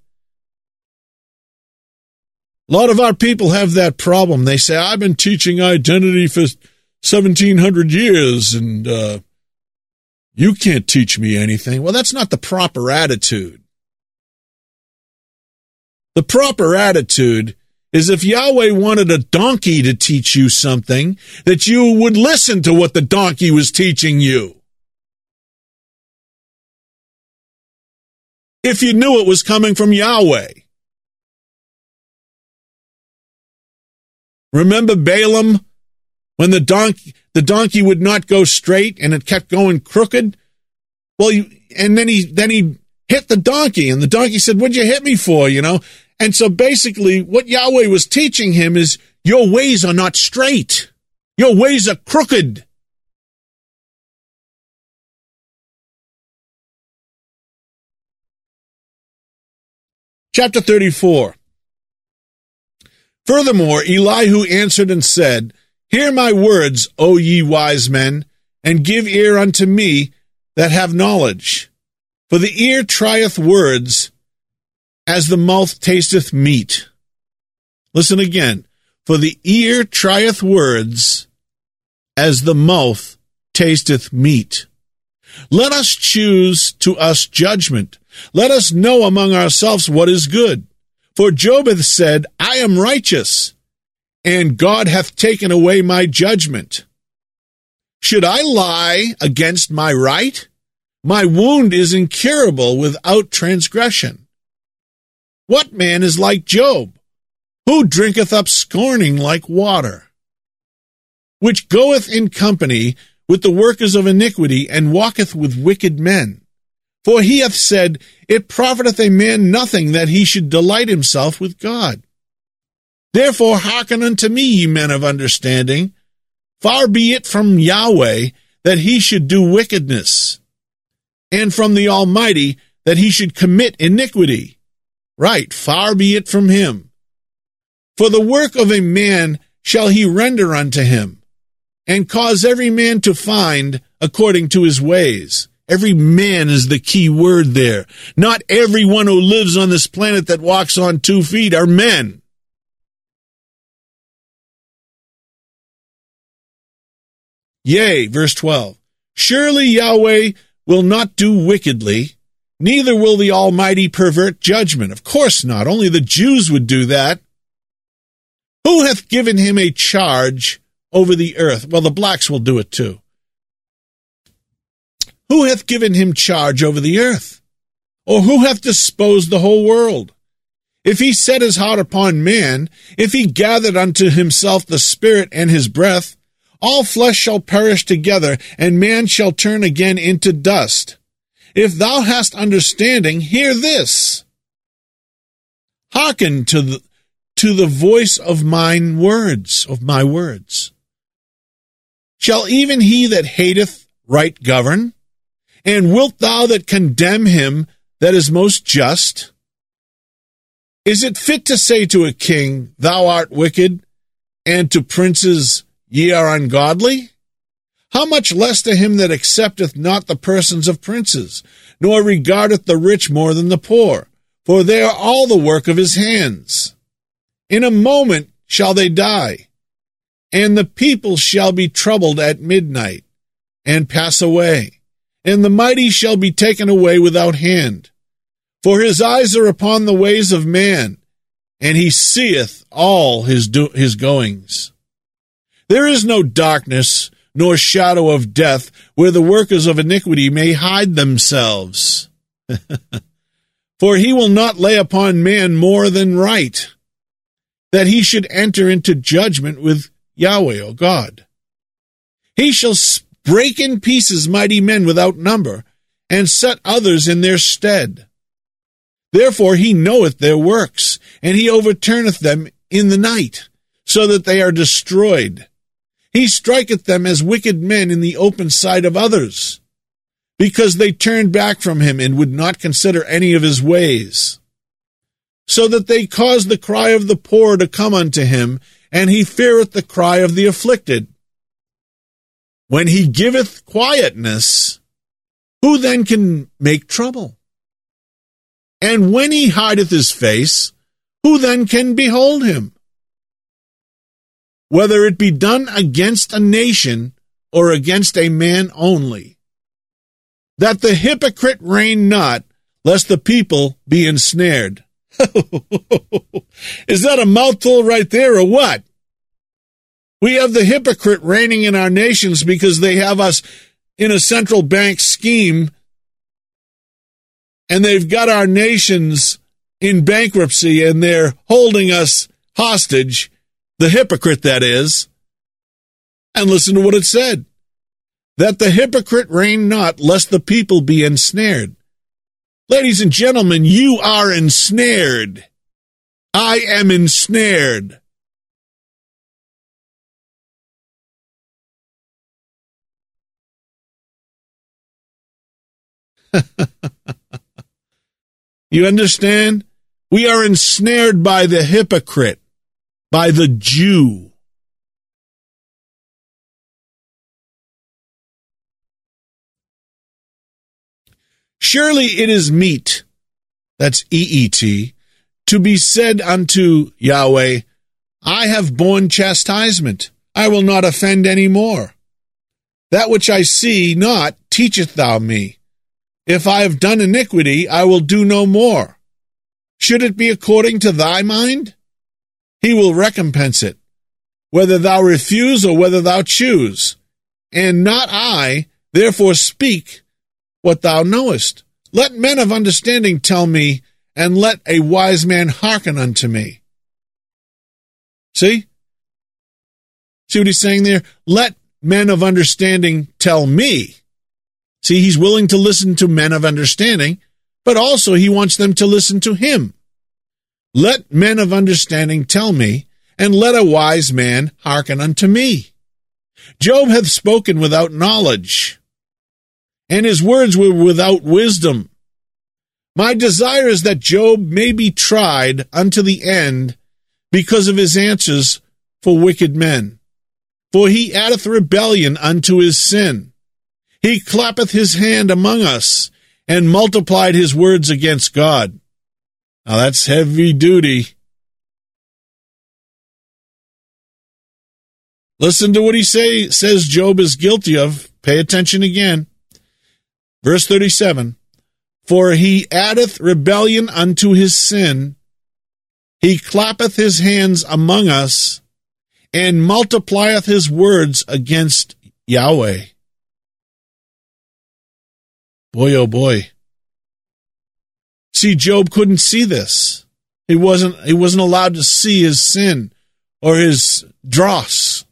A lot of our people have that problem. They say, I've been teaching identity for 1,700 years, and you can't teach me anything. Well, that's not the proper attitude. The proper attitude is if Yahweh wanted a donkey to teach you something, that you would listen to what the donkey was teaching you. If you knew it was coming from Yahweh. Remember Balaam, when the donkey would not go straight and it kept going crooked? Well, and then he hit the donkey, and the donkey said, "What'd you hit me for?" And so basically what Yahweh was teaching him is, your ways are not straight. Your ways are crooked. Chapter 34. Furthermore, Elihu answered and said, Hear my words, O ye wise men, and give ear unto me that have knowledge. For the ear trieth words, as the mouth tasteth meat. Listen again. For the ear trieth words, as the mouth tasteth meat. Let us choose to us judgment. Let us know among ourselves what is good. For Job hath said, I am righteous, and God hath taken away my judgment. Should I lie against my right? My wound is incurable without transgression. What man is like Job, who drinketh up scorning like water, which goeth in company with the workers of iniquity, and walketh with wicked men? For he hath said, It profiteth a man nothing that he should delight himself with God. Therefore hearken unto me, ye men of understanding. Far be it from Yahweh that he should do wickedness, and from the Almighty that he should commit iniquity. Right, far be it from him. For the work of a man shall he render unto him, and cause every man to find according to his ways. Every man is the key word there. Not everyone who lives on this planet that walks on 2 feet are men. Yea, verse 12. Surely Yahweh will not do wickedly, neither will the Almighty pervert judgment. Of course not. Only the Jews would do that. Who hath given him a charge over the earth? Well, the blacks will do it too. Who hath given him charge over the earth? Or who hath disposed the whole world? If he set his heart upon man, if he gathered unto himself the spirit and his breath, all flesh shall perish together, and man shall turn again into dust. If thou hast understanding, hear this. Hearken to the voice of my words. Shall even he that hateth right govern? And wilt thou that condemn him that is most just? Is it fit to say to a king, Thou art wicked, and to princes, Ye are ungodly? How much less to him that accepteth not the persons of princes, nor regardeth the rich more than the poor, for they are all the work of his hands. In a moment shall they die, and the people shall be troubled at midnight, and pass away, and the mighty shall be taken away without hand. For his eyes are upon the ways of man, and he seeth all his goings. There is no darkness, nor shadow of death, where the workers of iniquity may hide themselves. For he will not lay upon man more than right, that he should enter into judgment with Yahweh, or God. He shall break in pieces mighty men without number, and set others in their stead. Therefore he knoweth their works, and he overturneth them in the night, so that they are destroyed. He striketh them as wicked men in the open sight of others, because they turned back from him and would not consider any of his ways. So that they caused the cry of the poor to come unto him, and he feareth the cry of the afflicted. When he giveth quietness, who then can make trouble? And when he hideth his face, who then can behold him? Whether it be done against a nation or against a man only, that the hypocrite reign not, lest the people be ensnared. Is that a mouthful right there, or what? We have the hypocrite reigning in our nations because they have us in a central bank scheme, and they've got our nations in bankruptcy, and they're holding us hostage, the hypocrite that is. And listen to what it said, that the hypocrite reign not, lest the people be ensnared. Ladies and gentlemen, you are ensnared. I am ensnared. You understand? We are ensnared by the hypocrite, by the Jew. Surely it is meet, that's E-E-T, to be said unto Yahweh, I have borne chastisement, I will not offend any more. That which I see not, teacheth thou me. If I have done iniquity, I will do no more. Should it be according to thy mind? He will recompense it, whether thou refuse or whether thou choose. And not I, therefore speak what thou knowest. Let men of understanding tell me, and let a wise man hearken unto me. See? See what he's saying there? Let men of understanding tell me. See, he's willing to listen to men of understanding, but also he wants them to listen to him. Let men of understanding tell me, and let a wise man hearken unto me. Job hath spoken without knowledge, and his words were without wisdom. My desire is that Job may be tried unto the end because of his answers for wicked men. For he addeth rebellion unto his sin. He clappeth his hand among us, and multiplied his words against God. Now that's heavy duty. Listen to what he says Job is guilty of. Pay attention again. Verse 37, For he addeth rebellion unto his sin, he clappeth his hands among us, and multiplieth his words against Yahweh. Boy, oh boy. see, Job couldn't see this. He wasn't allowed to see his sin or his dross.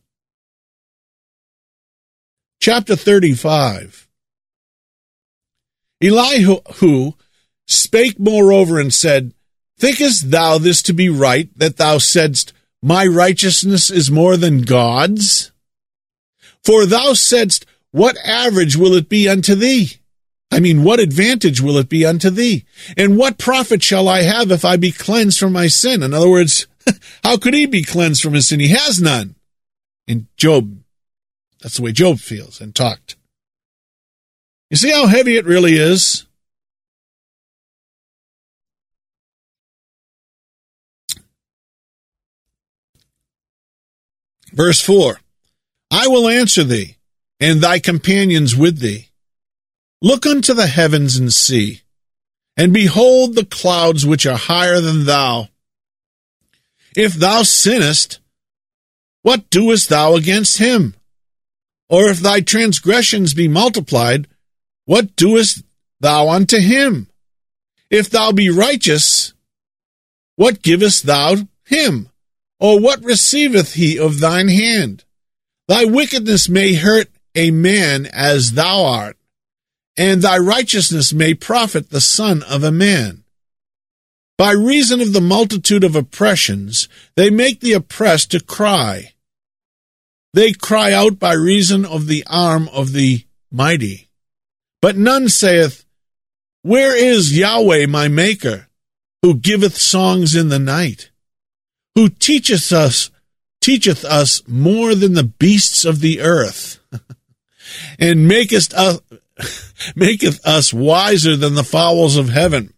Chapter 35. Elihu spake moreover and said, Thinkest thou this to be right, that thou saidst, My righteousness is more than God's? For thou saidst, What average will it be unto thee? What advantage will it be unto thee? And what profit shall I have if I be cleansed from my sin? In other words, how could he be cleansed from his sin? He has none. And Job, that's the way Job feels and talked. You see how heavy it really is? Verse 4, I will answer thee, and thy companions with thee. Look unto the heavens and see, and behold the clouds which are higher than thou. If thou sinnest, what doest thou against him? Or if thy transgressions be multiplied, what doest thou unto him? If thou be righteous, what givest thou him? Or what receiveth he of thine hand? Thy wickedness may hurt a man as thou art, and thy righteousness may profit the son of a man. By reason of the multitude of oppressions, they make the oppressed to cry. They cry out by reason of the arm of the mighty. But none saith, Where is Yahweh my Maker, who giveth songs in the night? Who teacheth us more than the beasts of the earth, and maketh us wiser than the fowls of heaven.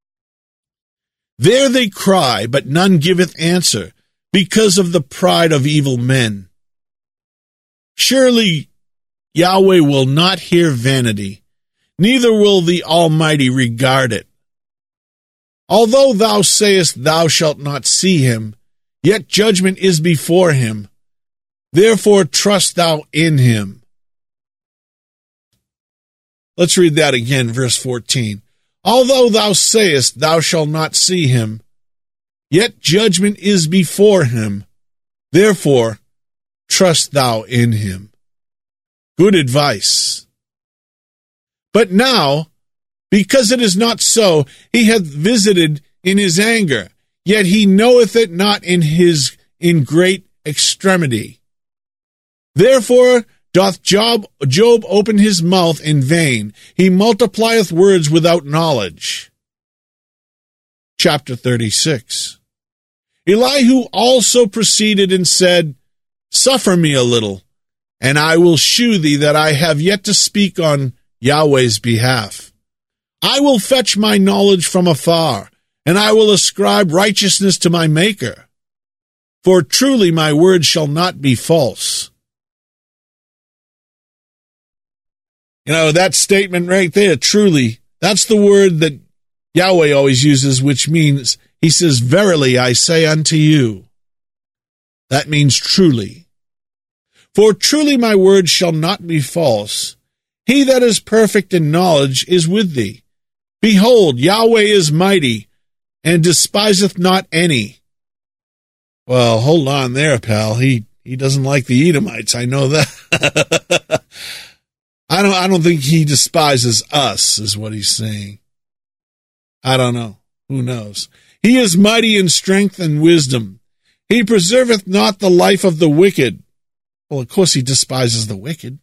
There they cry, but none giveth answer, because of the pride of evil men. Surely Yahweh will not hear vanity, neither will the Almighty regard it. Although thou sayest thou shalt not see him, yet judgment is before him. Therefore trust thou in him. Let's read that again, verse 14. Although thou sayest thou shalt not see him, yet judgment is before him. Therefore trust thou in him. Good advice. But now, because it is not so, he hath visited in his anger, yet he knoweth it not in great extremity. Therefore doth Job open his mouth in vain. He multiplieth words without knowledge. Chapter 36. Elihu also proceeded and said, Suffer me a little, and I will shew thee that I have yet to speak on Yahweh's behalf. I will fetch my knowledge from afar, and I will ascribe righteousness to my Maker. For truly my word shall not be false. That statement right there, truly, that's the word that Yahweh always uses, which means, he says, Verily I say unto you. That means truly. For truly my word shall not be false. He that is perfect in knowledge is with thee. Behold, Yahweh is mighty, and despiseth not any. Well, hold on there, pal. He doesn't like the Edomites. I know that. I don't think he despises us, is what he's saying. I don't know. Who knows? He is mighty in strength and wisdom. He preserveth not the life of the wicked. Well, of course he despises the wicked.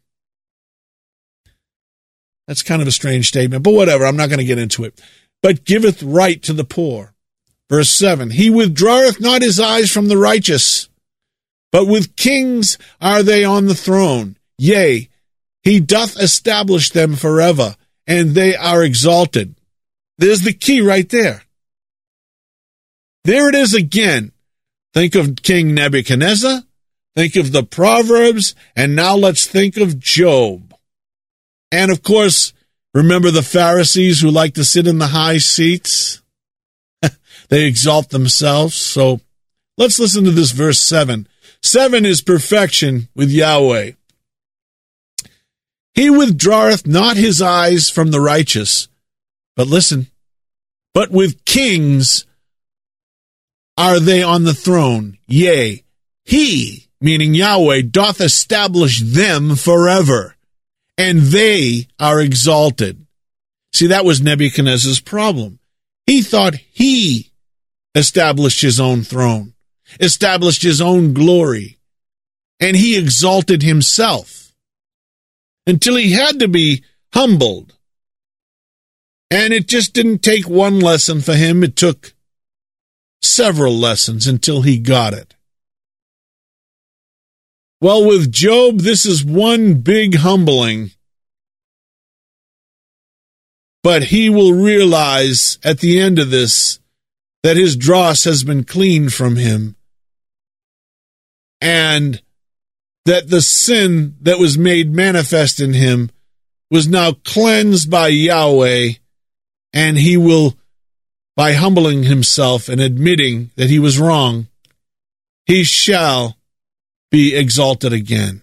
That's kind of a strange statement, but whatever, I'm not going to get into it. But giveth right to the poor. Verse 7, He withdraweth not his eyes from the righteous, but with kings are they on the throne. Yea, he doth establish them forever, and they are exalted. There's the key right there. There it is again. Think of King Nebuchadnezzar, think of the Proverbs, and now let's think of Job. And of course, remember the Pharisees who like to sit in the high seats? They exalt themselves. So let's listen to this verse 7. 7 is perfection with Yahweh. He withdraweth not his eyes from the righteous, but listen, but with kings are they on the throne. Yea, he, meaning Yahweh, doth establish them forever, and they are exalted. See, that was Nebuchadnezzar's problem. He thought he established his own throne, established his own glory, and he exalted himself until he had to be humbled. And it just didn't take one lesson for him. It took several lessons until he got it. Well, with Job, this is one big humbling. But he will realize at the end of this that his dross has been cleaned from him, and that the sin that was made manifest in him was now cleansed by Yahweh, and he will, by humbling himself and admitting that he was wrong, he shall be exalted again.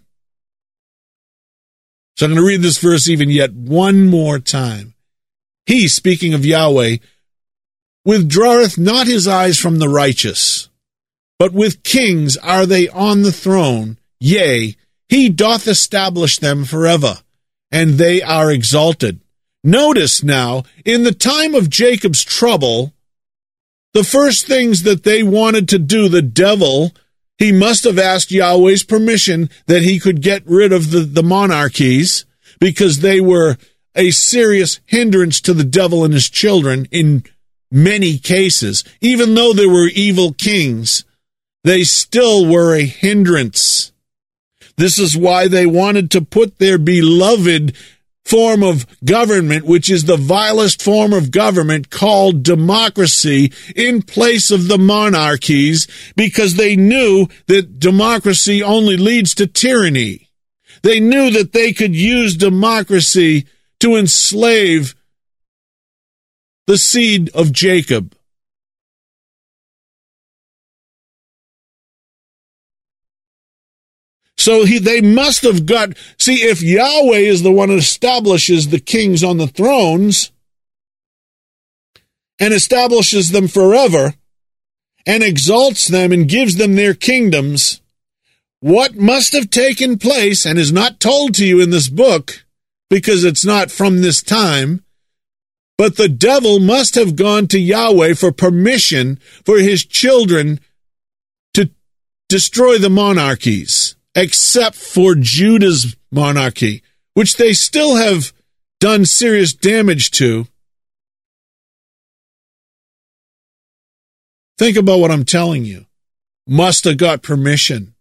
So I'm going to read this verse even yet one more time. He, speaking of Yahweh, withdraweth not his eyes from the righteous, but with kings are they on the throne. Yea, he doth establish them forever, and they are exalted. Notice now, in the time of Jacob's trouble, the first things that they wanted to do, the devil, he must have asked Yahweh's permission that he could get rid of the monarchies, because they were a serious hindrance to the devil and his children in many cases. Even though there were evil kings, they still were a hindrance. This is why they wanted to put their beloved form of government, which is the vilest form of government, called democracy, in place of the monarchies, because they knew that democracy only leads to tyranny. They knew that they could use democracy to enslave the seed of Jacob. So they must have got, see, if Yahweh is the one who establishes the kings on the thrones and establishes them forever and exalts them and gives them their kingdoms, what must have taken place, and is not told to you in this book, because it's not from this time, but the devil must have gone to Yahweh for permission for his children to destroy the monarchies, except for Judah's monarchy, which they still have done serious damage to. Think about what I'm telling you. Must have got permission.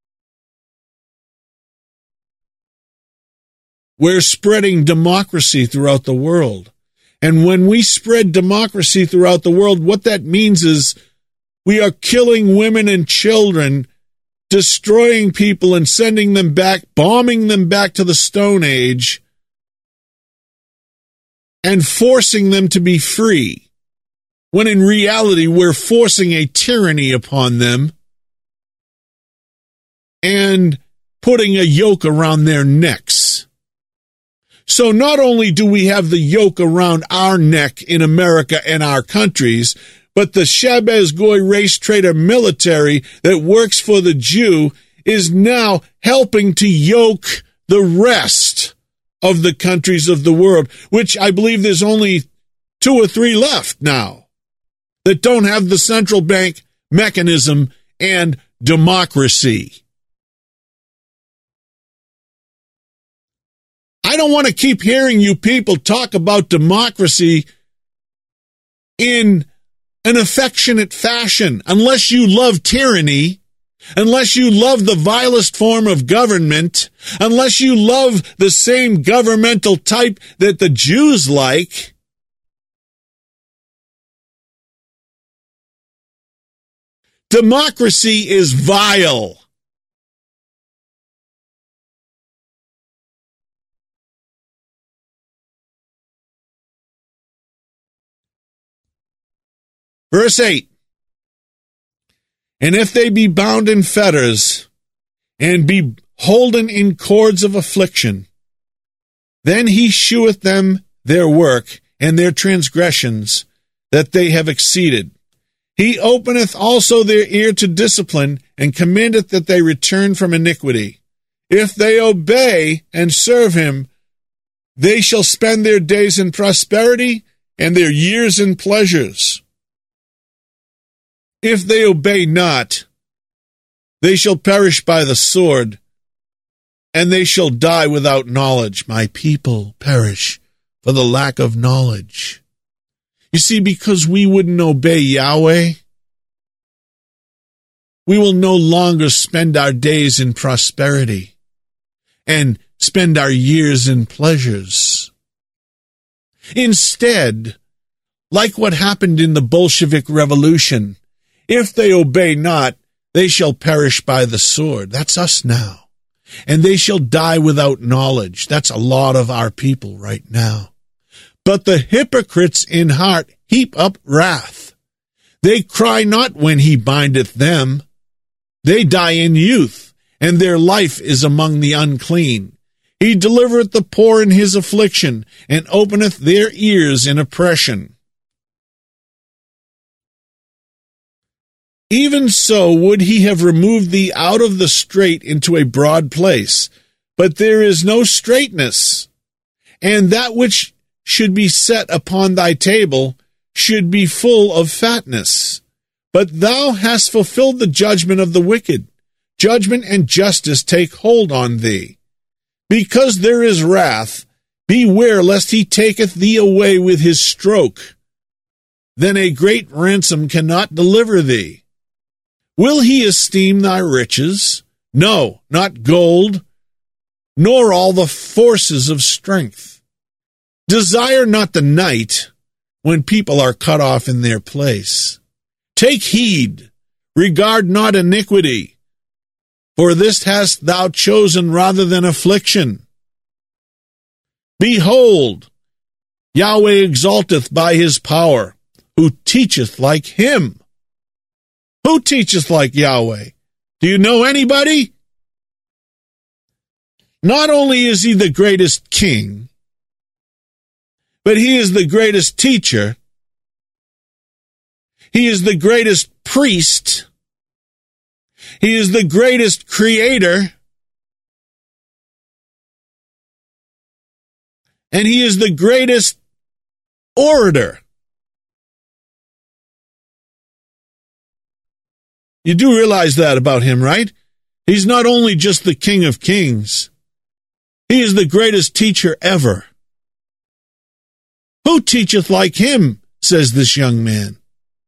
We're spreading democracy throughout the world. And when we spread democracy throughout the world, what that means is we are killing women and children, destroying people and sending them back, bombing them back to the Stone Age, and forcing them to be free, when in reality we're forcing a tyranny upon them and putting a yoke around their necks. So not only do we have the yoke around our neck in America and our countries, but the Shabaz Goy race trader military that works for the Jew is now helping to yoke the rest of the countries of the world, which I believe there's only 2 or 3 left now that don't have the central bank mechanism and democracy. I don't want to keep hearing you people talk about democracy in an affectionate fashion, unless you love tyranny, unless you love the vilest form of government, unless you love the same governmental type that the Jews like. Democracy is vile. Verse 8, and if they be bound in fetters, and be holden in cords of affliction, then he sheweth them their work and their transgressions, that they have exceeded. He openeth also their ear to discipline, and commandeth that they return from iniquity. If they obey and serve him, they shall spend their days in prosperity and their years in pleasures. If they obey not, they shall perish by the sword, and they shall die without knowledge. My people perish for the lack of knowledge. You see, because we wouldn't obey Yahweh, we will no longer spend our days in prosperity and spend our years in pleasures. Instead, like what happened in the Bolshevik Revolution, if they obey not, they shall perish by the sword. That's us now. And they shall die without knowledge. That's a lot of our people right now. But the hypocrites in heart heap up wrath. They cry not when he bindeth them. They die in youth, and their life is among the unclean. He delivereth the poor in his affliction, and openeth their ears in oppression. Even so would he have removed thee out of the strait into a broad place, but there is no straightness, and that which should be set upon thy table should be full of fatness. But thou hast fulfilled the judgment of the wicked. Judgment and justice take hold on thee. Because there is wrath, beware lest he taketh thee away with his stroke. Then a great ransom cannot deliver thee. Will he esteem thy riches? No, not gold, nor all the forces of strength. Desire not the night, when people are cut off in their place. Take heed, regard not iniquity, for this hast thou chosen rather than affliction. Behold, Yahweh exalteth by his power, who teacheth like him. Who teacheth like Yahweh? Do you know anybody? Not only is he the greatest king, but he is the greatest teacher. He is the greatest priest. He is the greatest creator. And he is the greatest orator. You do realize that about him, right? He's not only just the King of Kings. He is the greatest teacher ever. Who teacheth like him, says this young man?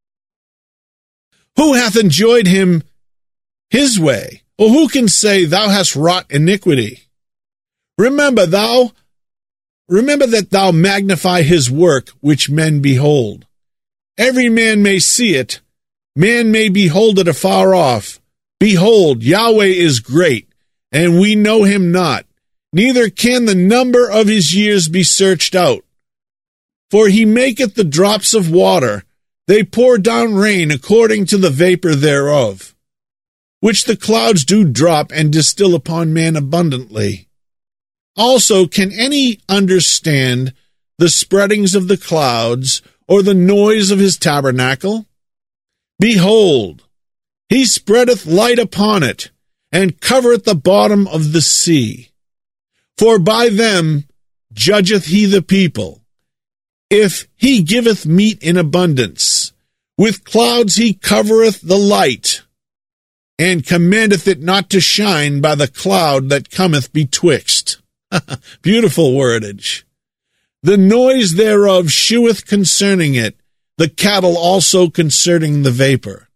Who hath enjoyed him his way? Or who can say, thou hast wrought iniquity? Remember that thou magnify his work, which men behold. Every man may see it. Man may behold it afar off. Behold, Yahweh is great, and we know him not. Neither can the number of his years be searched out. For he maketh the drops of water, they pour down rain according to the vapor thereof, which the clouds do drop and distill upon man abundantly. Also, can any understand the spreadings of the clouds, or the noise of his tabernacle? Behold, he spreadeth light upon it, and covereth the bottom of the sea. For by them judgeth he the people. If he giveth meat in abundance, with clouds he covereth the light, and commandeth it not to shine by the cloud that cometh betwixt. Beautiful wordage. The noise thereof sheweth concerning it, the cattle also concerning the vapor.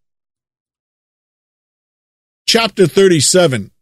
Chapter 37.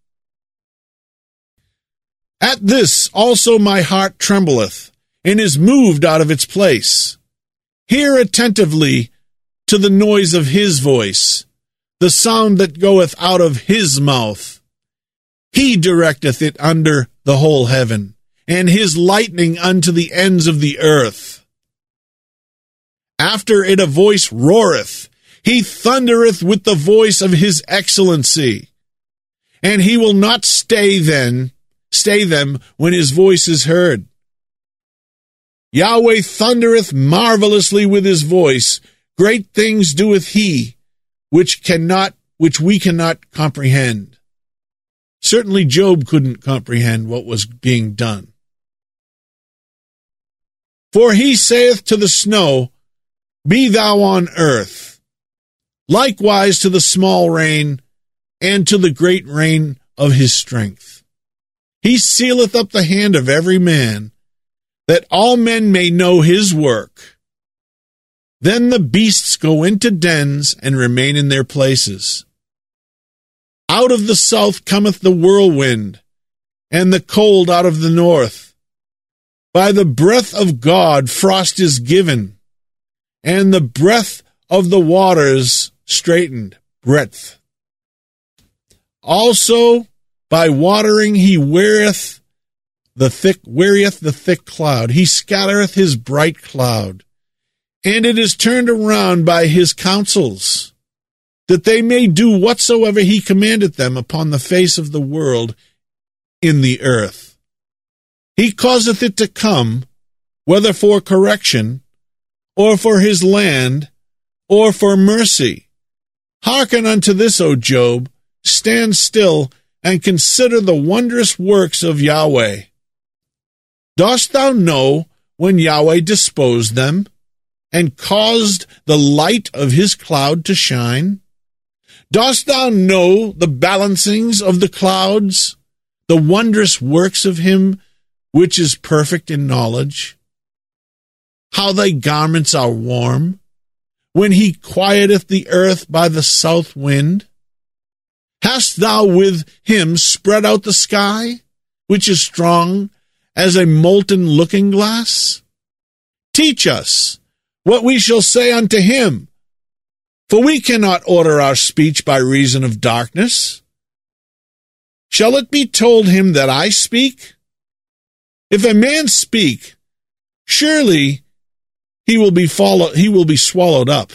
At this also my heart trembleth, and is moved out of its place. Hear attentively to the noise of his voice, the sound that goeth out of his mouth. He directeth it under the whole heaven, and his lightning unto the ends of the earth. After it a voice roareth, he thundereth with the voice of his excellency, and he will not stay them when his voice is heard. Yahweh thundereth marvelously with his voice. Great things doeth he, which we cannot comprehend. Certainly Job couldn't comprehend what was being done. For he saith to the snow, Be thou on earth, likewise to the small rain, and to the great rain of his strength. He sealeth up the hand of every man, that all men may know his work. Then the beasts go into dens and remain in their places. Out of the south cometh the whirlwind, and the cold out of the north. By the breath of God frost is given, and the breath of the waters straightened, breadth. Also by watering he wearieth the thick cloud. He scattereth his bright cloud, and it is turned around by his counsels, that they may do whatsoever he commandeth them upon the face of the world in the earth. He causeth it to come, whether for correction, or for his land, or for mercy. Hearken unto this, O Job, stand still, and consider the wondrous works of Yahweh. Dost thou know when Yahweh disposed them, and caused the light of his cloud to shine? Dost thou know the balancings of the clouds, the wondrous works of him which is perfect in knowledge? How thy garments are warm, when he quieteth the earth by the south wind? Hast thou with him spread out the sky, which is strong as a molten looking-glass? Teach us what we shall say unto him, for we cannot order our speech by reason of darkness. Shall it be told him that I speak? If a man speak, surely he will be swallowed up.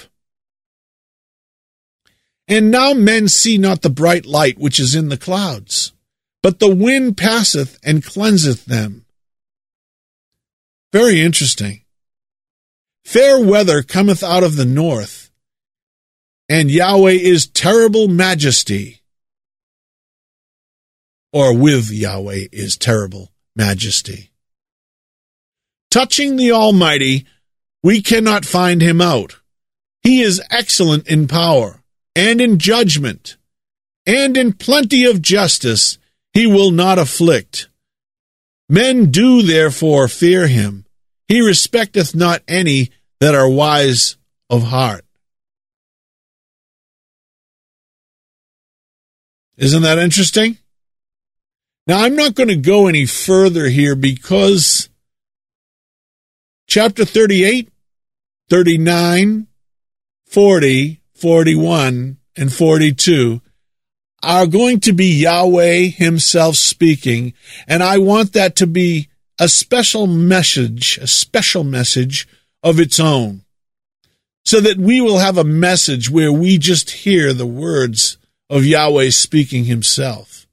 And now men see not the bright light which is in the clouds, but the wind passeth and cleanseth them. Very interesting. Fair weather cometh out of the north, and Yahweh is terrible majesty. Or with Yahweh is terrible majesty. Touching the Almighty, we cannot find him out. He is excellent in power, and in judgment, and in plenty of justice he will not afflict. Men do therefore fear him. He respecteth not any that are wise of heart. Isn't that interesting? Now, I'm not going to go any further here because chapter 38, 39, 40, 41, and 42 are going to be Yahweh himself speaking, and I want that to be a special message of its own, so that we will have a message where we just hear the words of Yahweh speaking himself.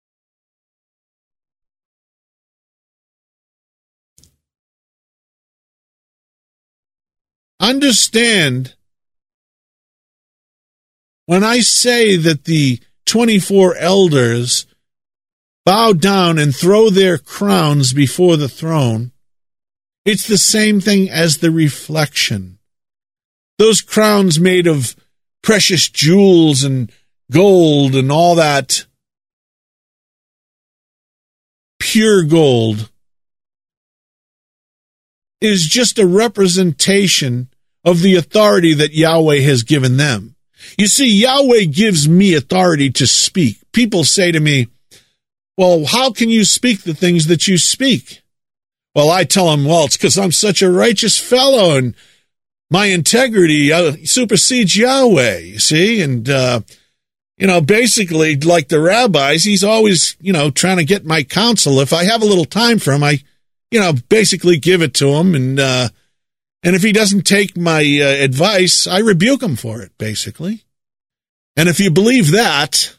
Understand, when I say that the 24 elders bow down and throw their crowns before the throne, it's the same thing as the reflection. Those crowns made of precious jewels and gold and all that pure gold is just a representation of the authority that Yahweh has given them. You see, Yahweh gives me authority to speak. People say to me, well, how can you speak the things that you speak? Well, I tell them, well, it's because I'm such a righteous fellow and my integrity supersedes Yahweh, you see? And, basically, like the rabbis, he's always, trying to get my counsel. If I have a little time for him, I basically give it to him. And if he doesn't take my advice, I rebuke him for it, basically. And if you believe that,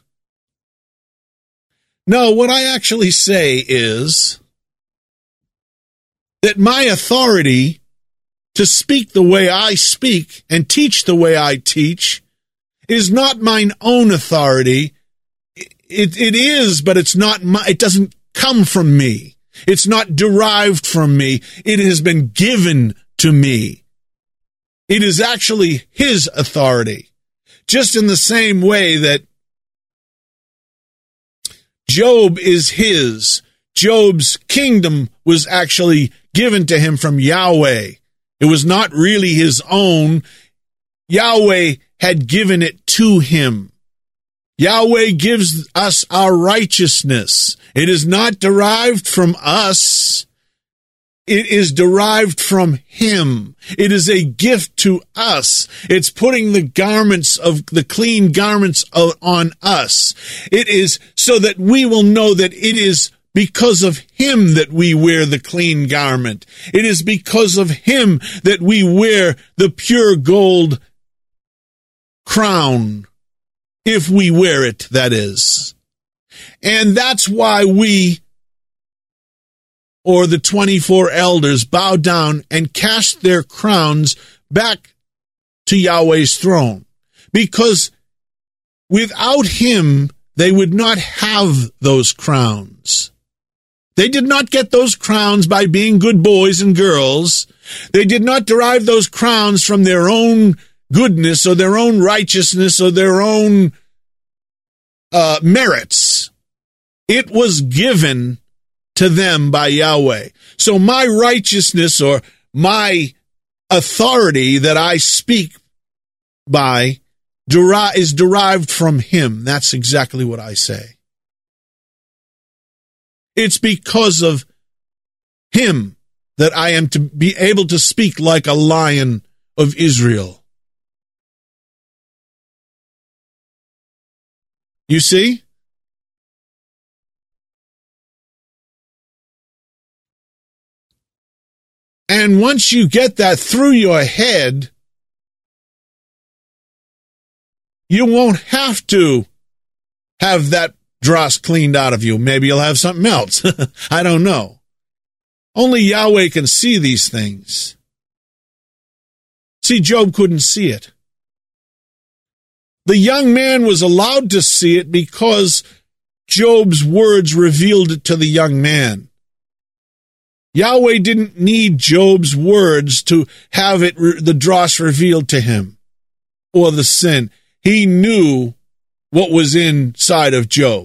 no, what I actually say is, that my authority to speak the way I speak and teach the way I teach is not mine own authority. It is, but it's not it doesn't come from me. It's not derived from me. It has been given to me. It is actually his authority. Just in the same way that Job is his. Job's kingdom was actually given to him from Yahweh. It was not really his own. Yahweh had given it to him. Yahweh gives us our righteousness. It is not derived from us. It is derived from him. It is a gift to us. It's putting the clean garments on us. It is so that we will know that it is because of him that we wear the clean garment. It is because of him that we wear the pure gold crown, if we wear it, that is. And that's why we, or the 24 elders, bow down and cast their crowns back to Yahweh's throne. Because without him, they would not have those crowns. They did not get those crowns by being good boys and girls. They did not derive those crowns from their own goodness or their own righteousness or their own merits. It was given to them by Yahweh. So my righteousness or my authority that I speak by is derived from him. That's exactly what I say. It's because of him that I am to be able to speak like a lion of Israel. You see? And once you get that through your head, you won't have to have that dross cleaned out of you. Maybe you'll have something else. I don't know. Only Yahweh can see these things. See, Job couldn't see it. The young man was allowed to see it because Job's words revealed it to the young man. Yahweh didn't need Job's words to have the dross revealed to him, or the sin. He knew what was inside of Job.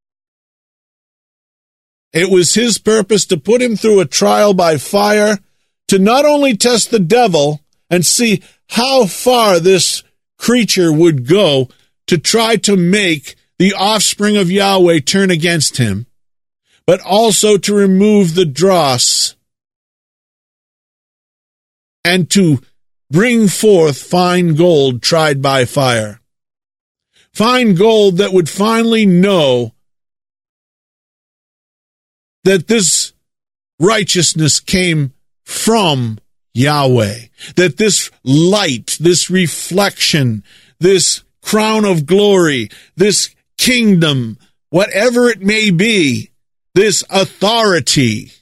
It was his purpose to put him through a trial by fire, to not only test the devil and see how far this creature would go to try to make the offspring of Yahweh turn against him, but also to remove the dross and to bring forth fine gold tried by fire. Fine gold that would finally know that this righteousness came from Yahweh, that this light, this reflection, this crown of glory, this kingdom, whatever it may be, this authority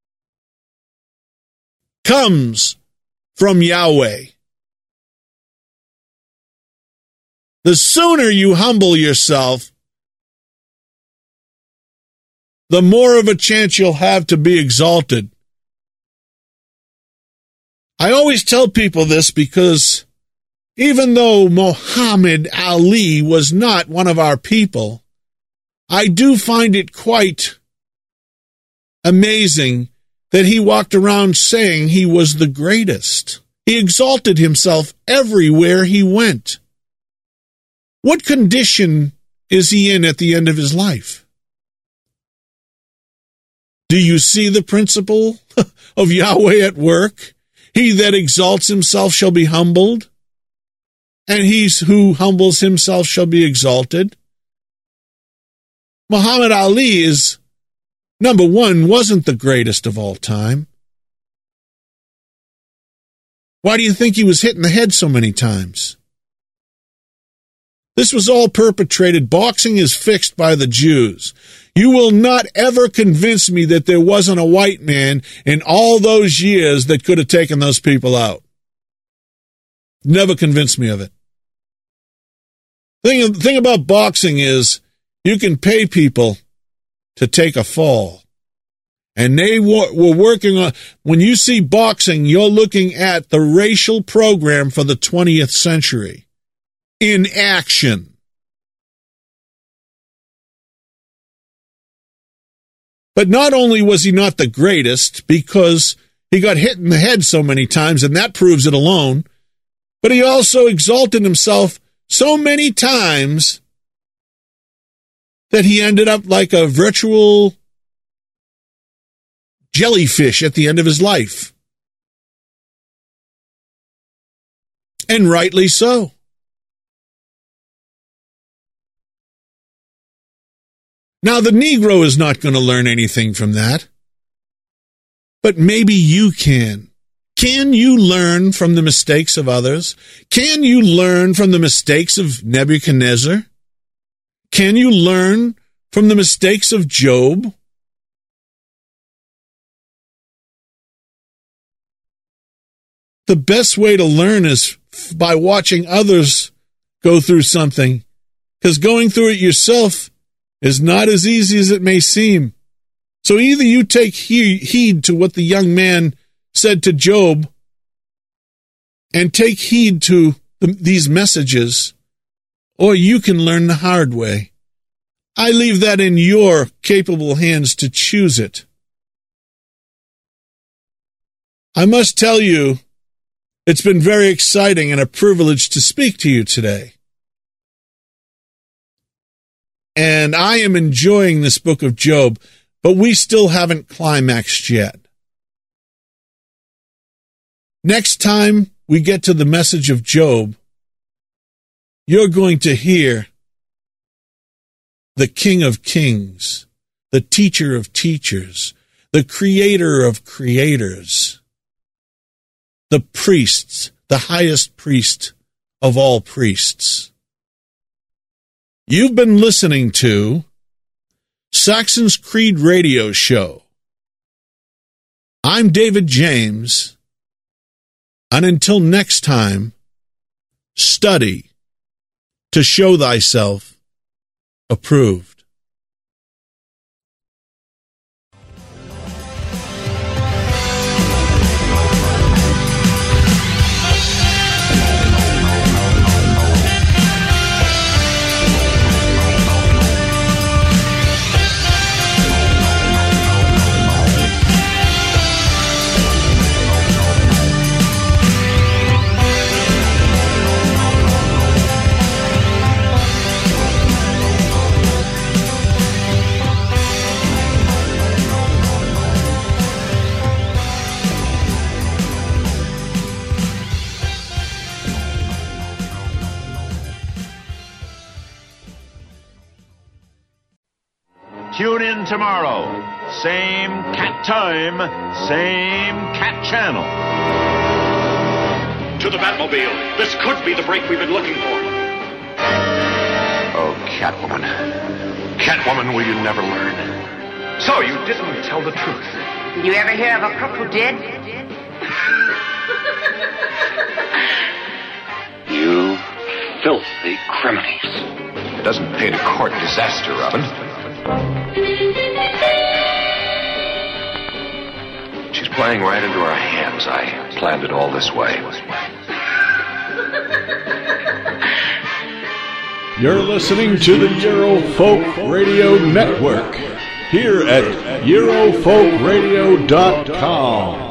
comes from Yahweh. The sooner you humble yourself, the more of a chance you'll have to be exalted. I always tell people this because even though Muhammad Ali was not one of our people, I do find it quite amazing that he walked around saying he was the greatest. He exalted himself everywhere he went. What condition is he in at the end of his life? Do you see the principle of Yahweh at work? He that exalts himself shall be humbled, and he who humbles himself shall be exalted. Muhammad Ali is, number one, wasn't the greatest of all time. Why do you think he was hit in the head so many times? This was all perpetrated. Boxing is fixed by the Jews. You will not ever convince me that there wasn't a white man in all those years that could have taken those people out. Never convince me of it. The thing about boxing is you can pay people to take a fall. And they were working on, when you see boxing, you're looking at the racial program for the 20th century in action. But not only was he not the greatest because he got hit in the head so many times, and that proves it alone, but he also exalted himself so many times that he ended up like a virtual jellyfish at the end of his life. And rightly so. Now, the Negro is not going to learn anything from that. But maybe you can. Can you learn from the mistakes of others? Can you learn from the mistakes of Nebuchadnezzar? Can you learn from the mistakes of Job? The best way to learn is by watching others go through something, because going through it yourself is not as easy as it may seem. So either you take heed to what the young man said to Job and take heed to these messages, or you can learn the hard way. I leave that in your capable hands to choose it. I must tell you, it's been very exciting and a privilege to speak to you today. And I am enjoying this book of Job, but we still haven't climaxed yet. Next time we get to the message of Job, you're going to hear the King of Kings, the Teacher of Teachers, the Creator of Creators, the priests, the highest priest of all priests. You've been listening to Saxon's Creed Radio Show. I'm David James, and until next time, study to show thyself approved. Tune in tomorrow. Same cat time, same cat channel. To the Batmobile. This could be the break we've been looking for. Oh, Catwoman. Catwoman, will you never learn? So, you didn't tell the truth. You ever hear of a crook who did? You filthy criminals. It doesn't pay to court disaster, Robin. She's playing right into our hands. I planned it all this way. You're listening to the Eurofolk Radio Network here at EurofolkRadio.com.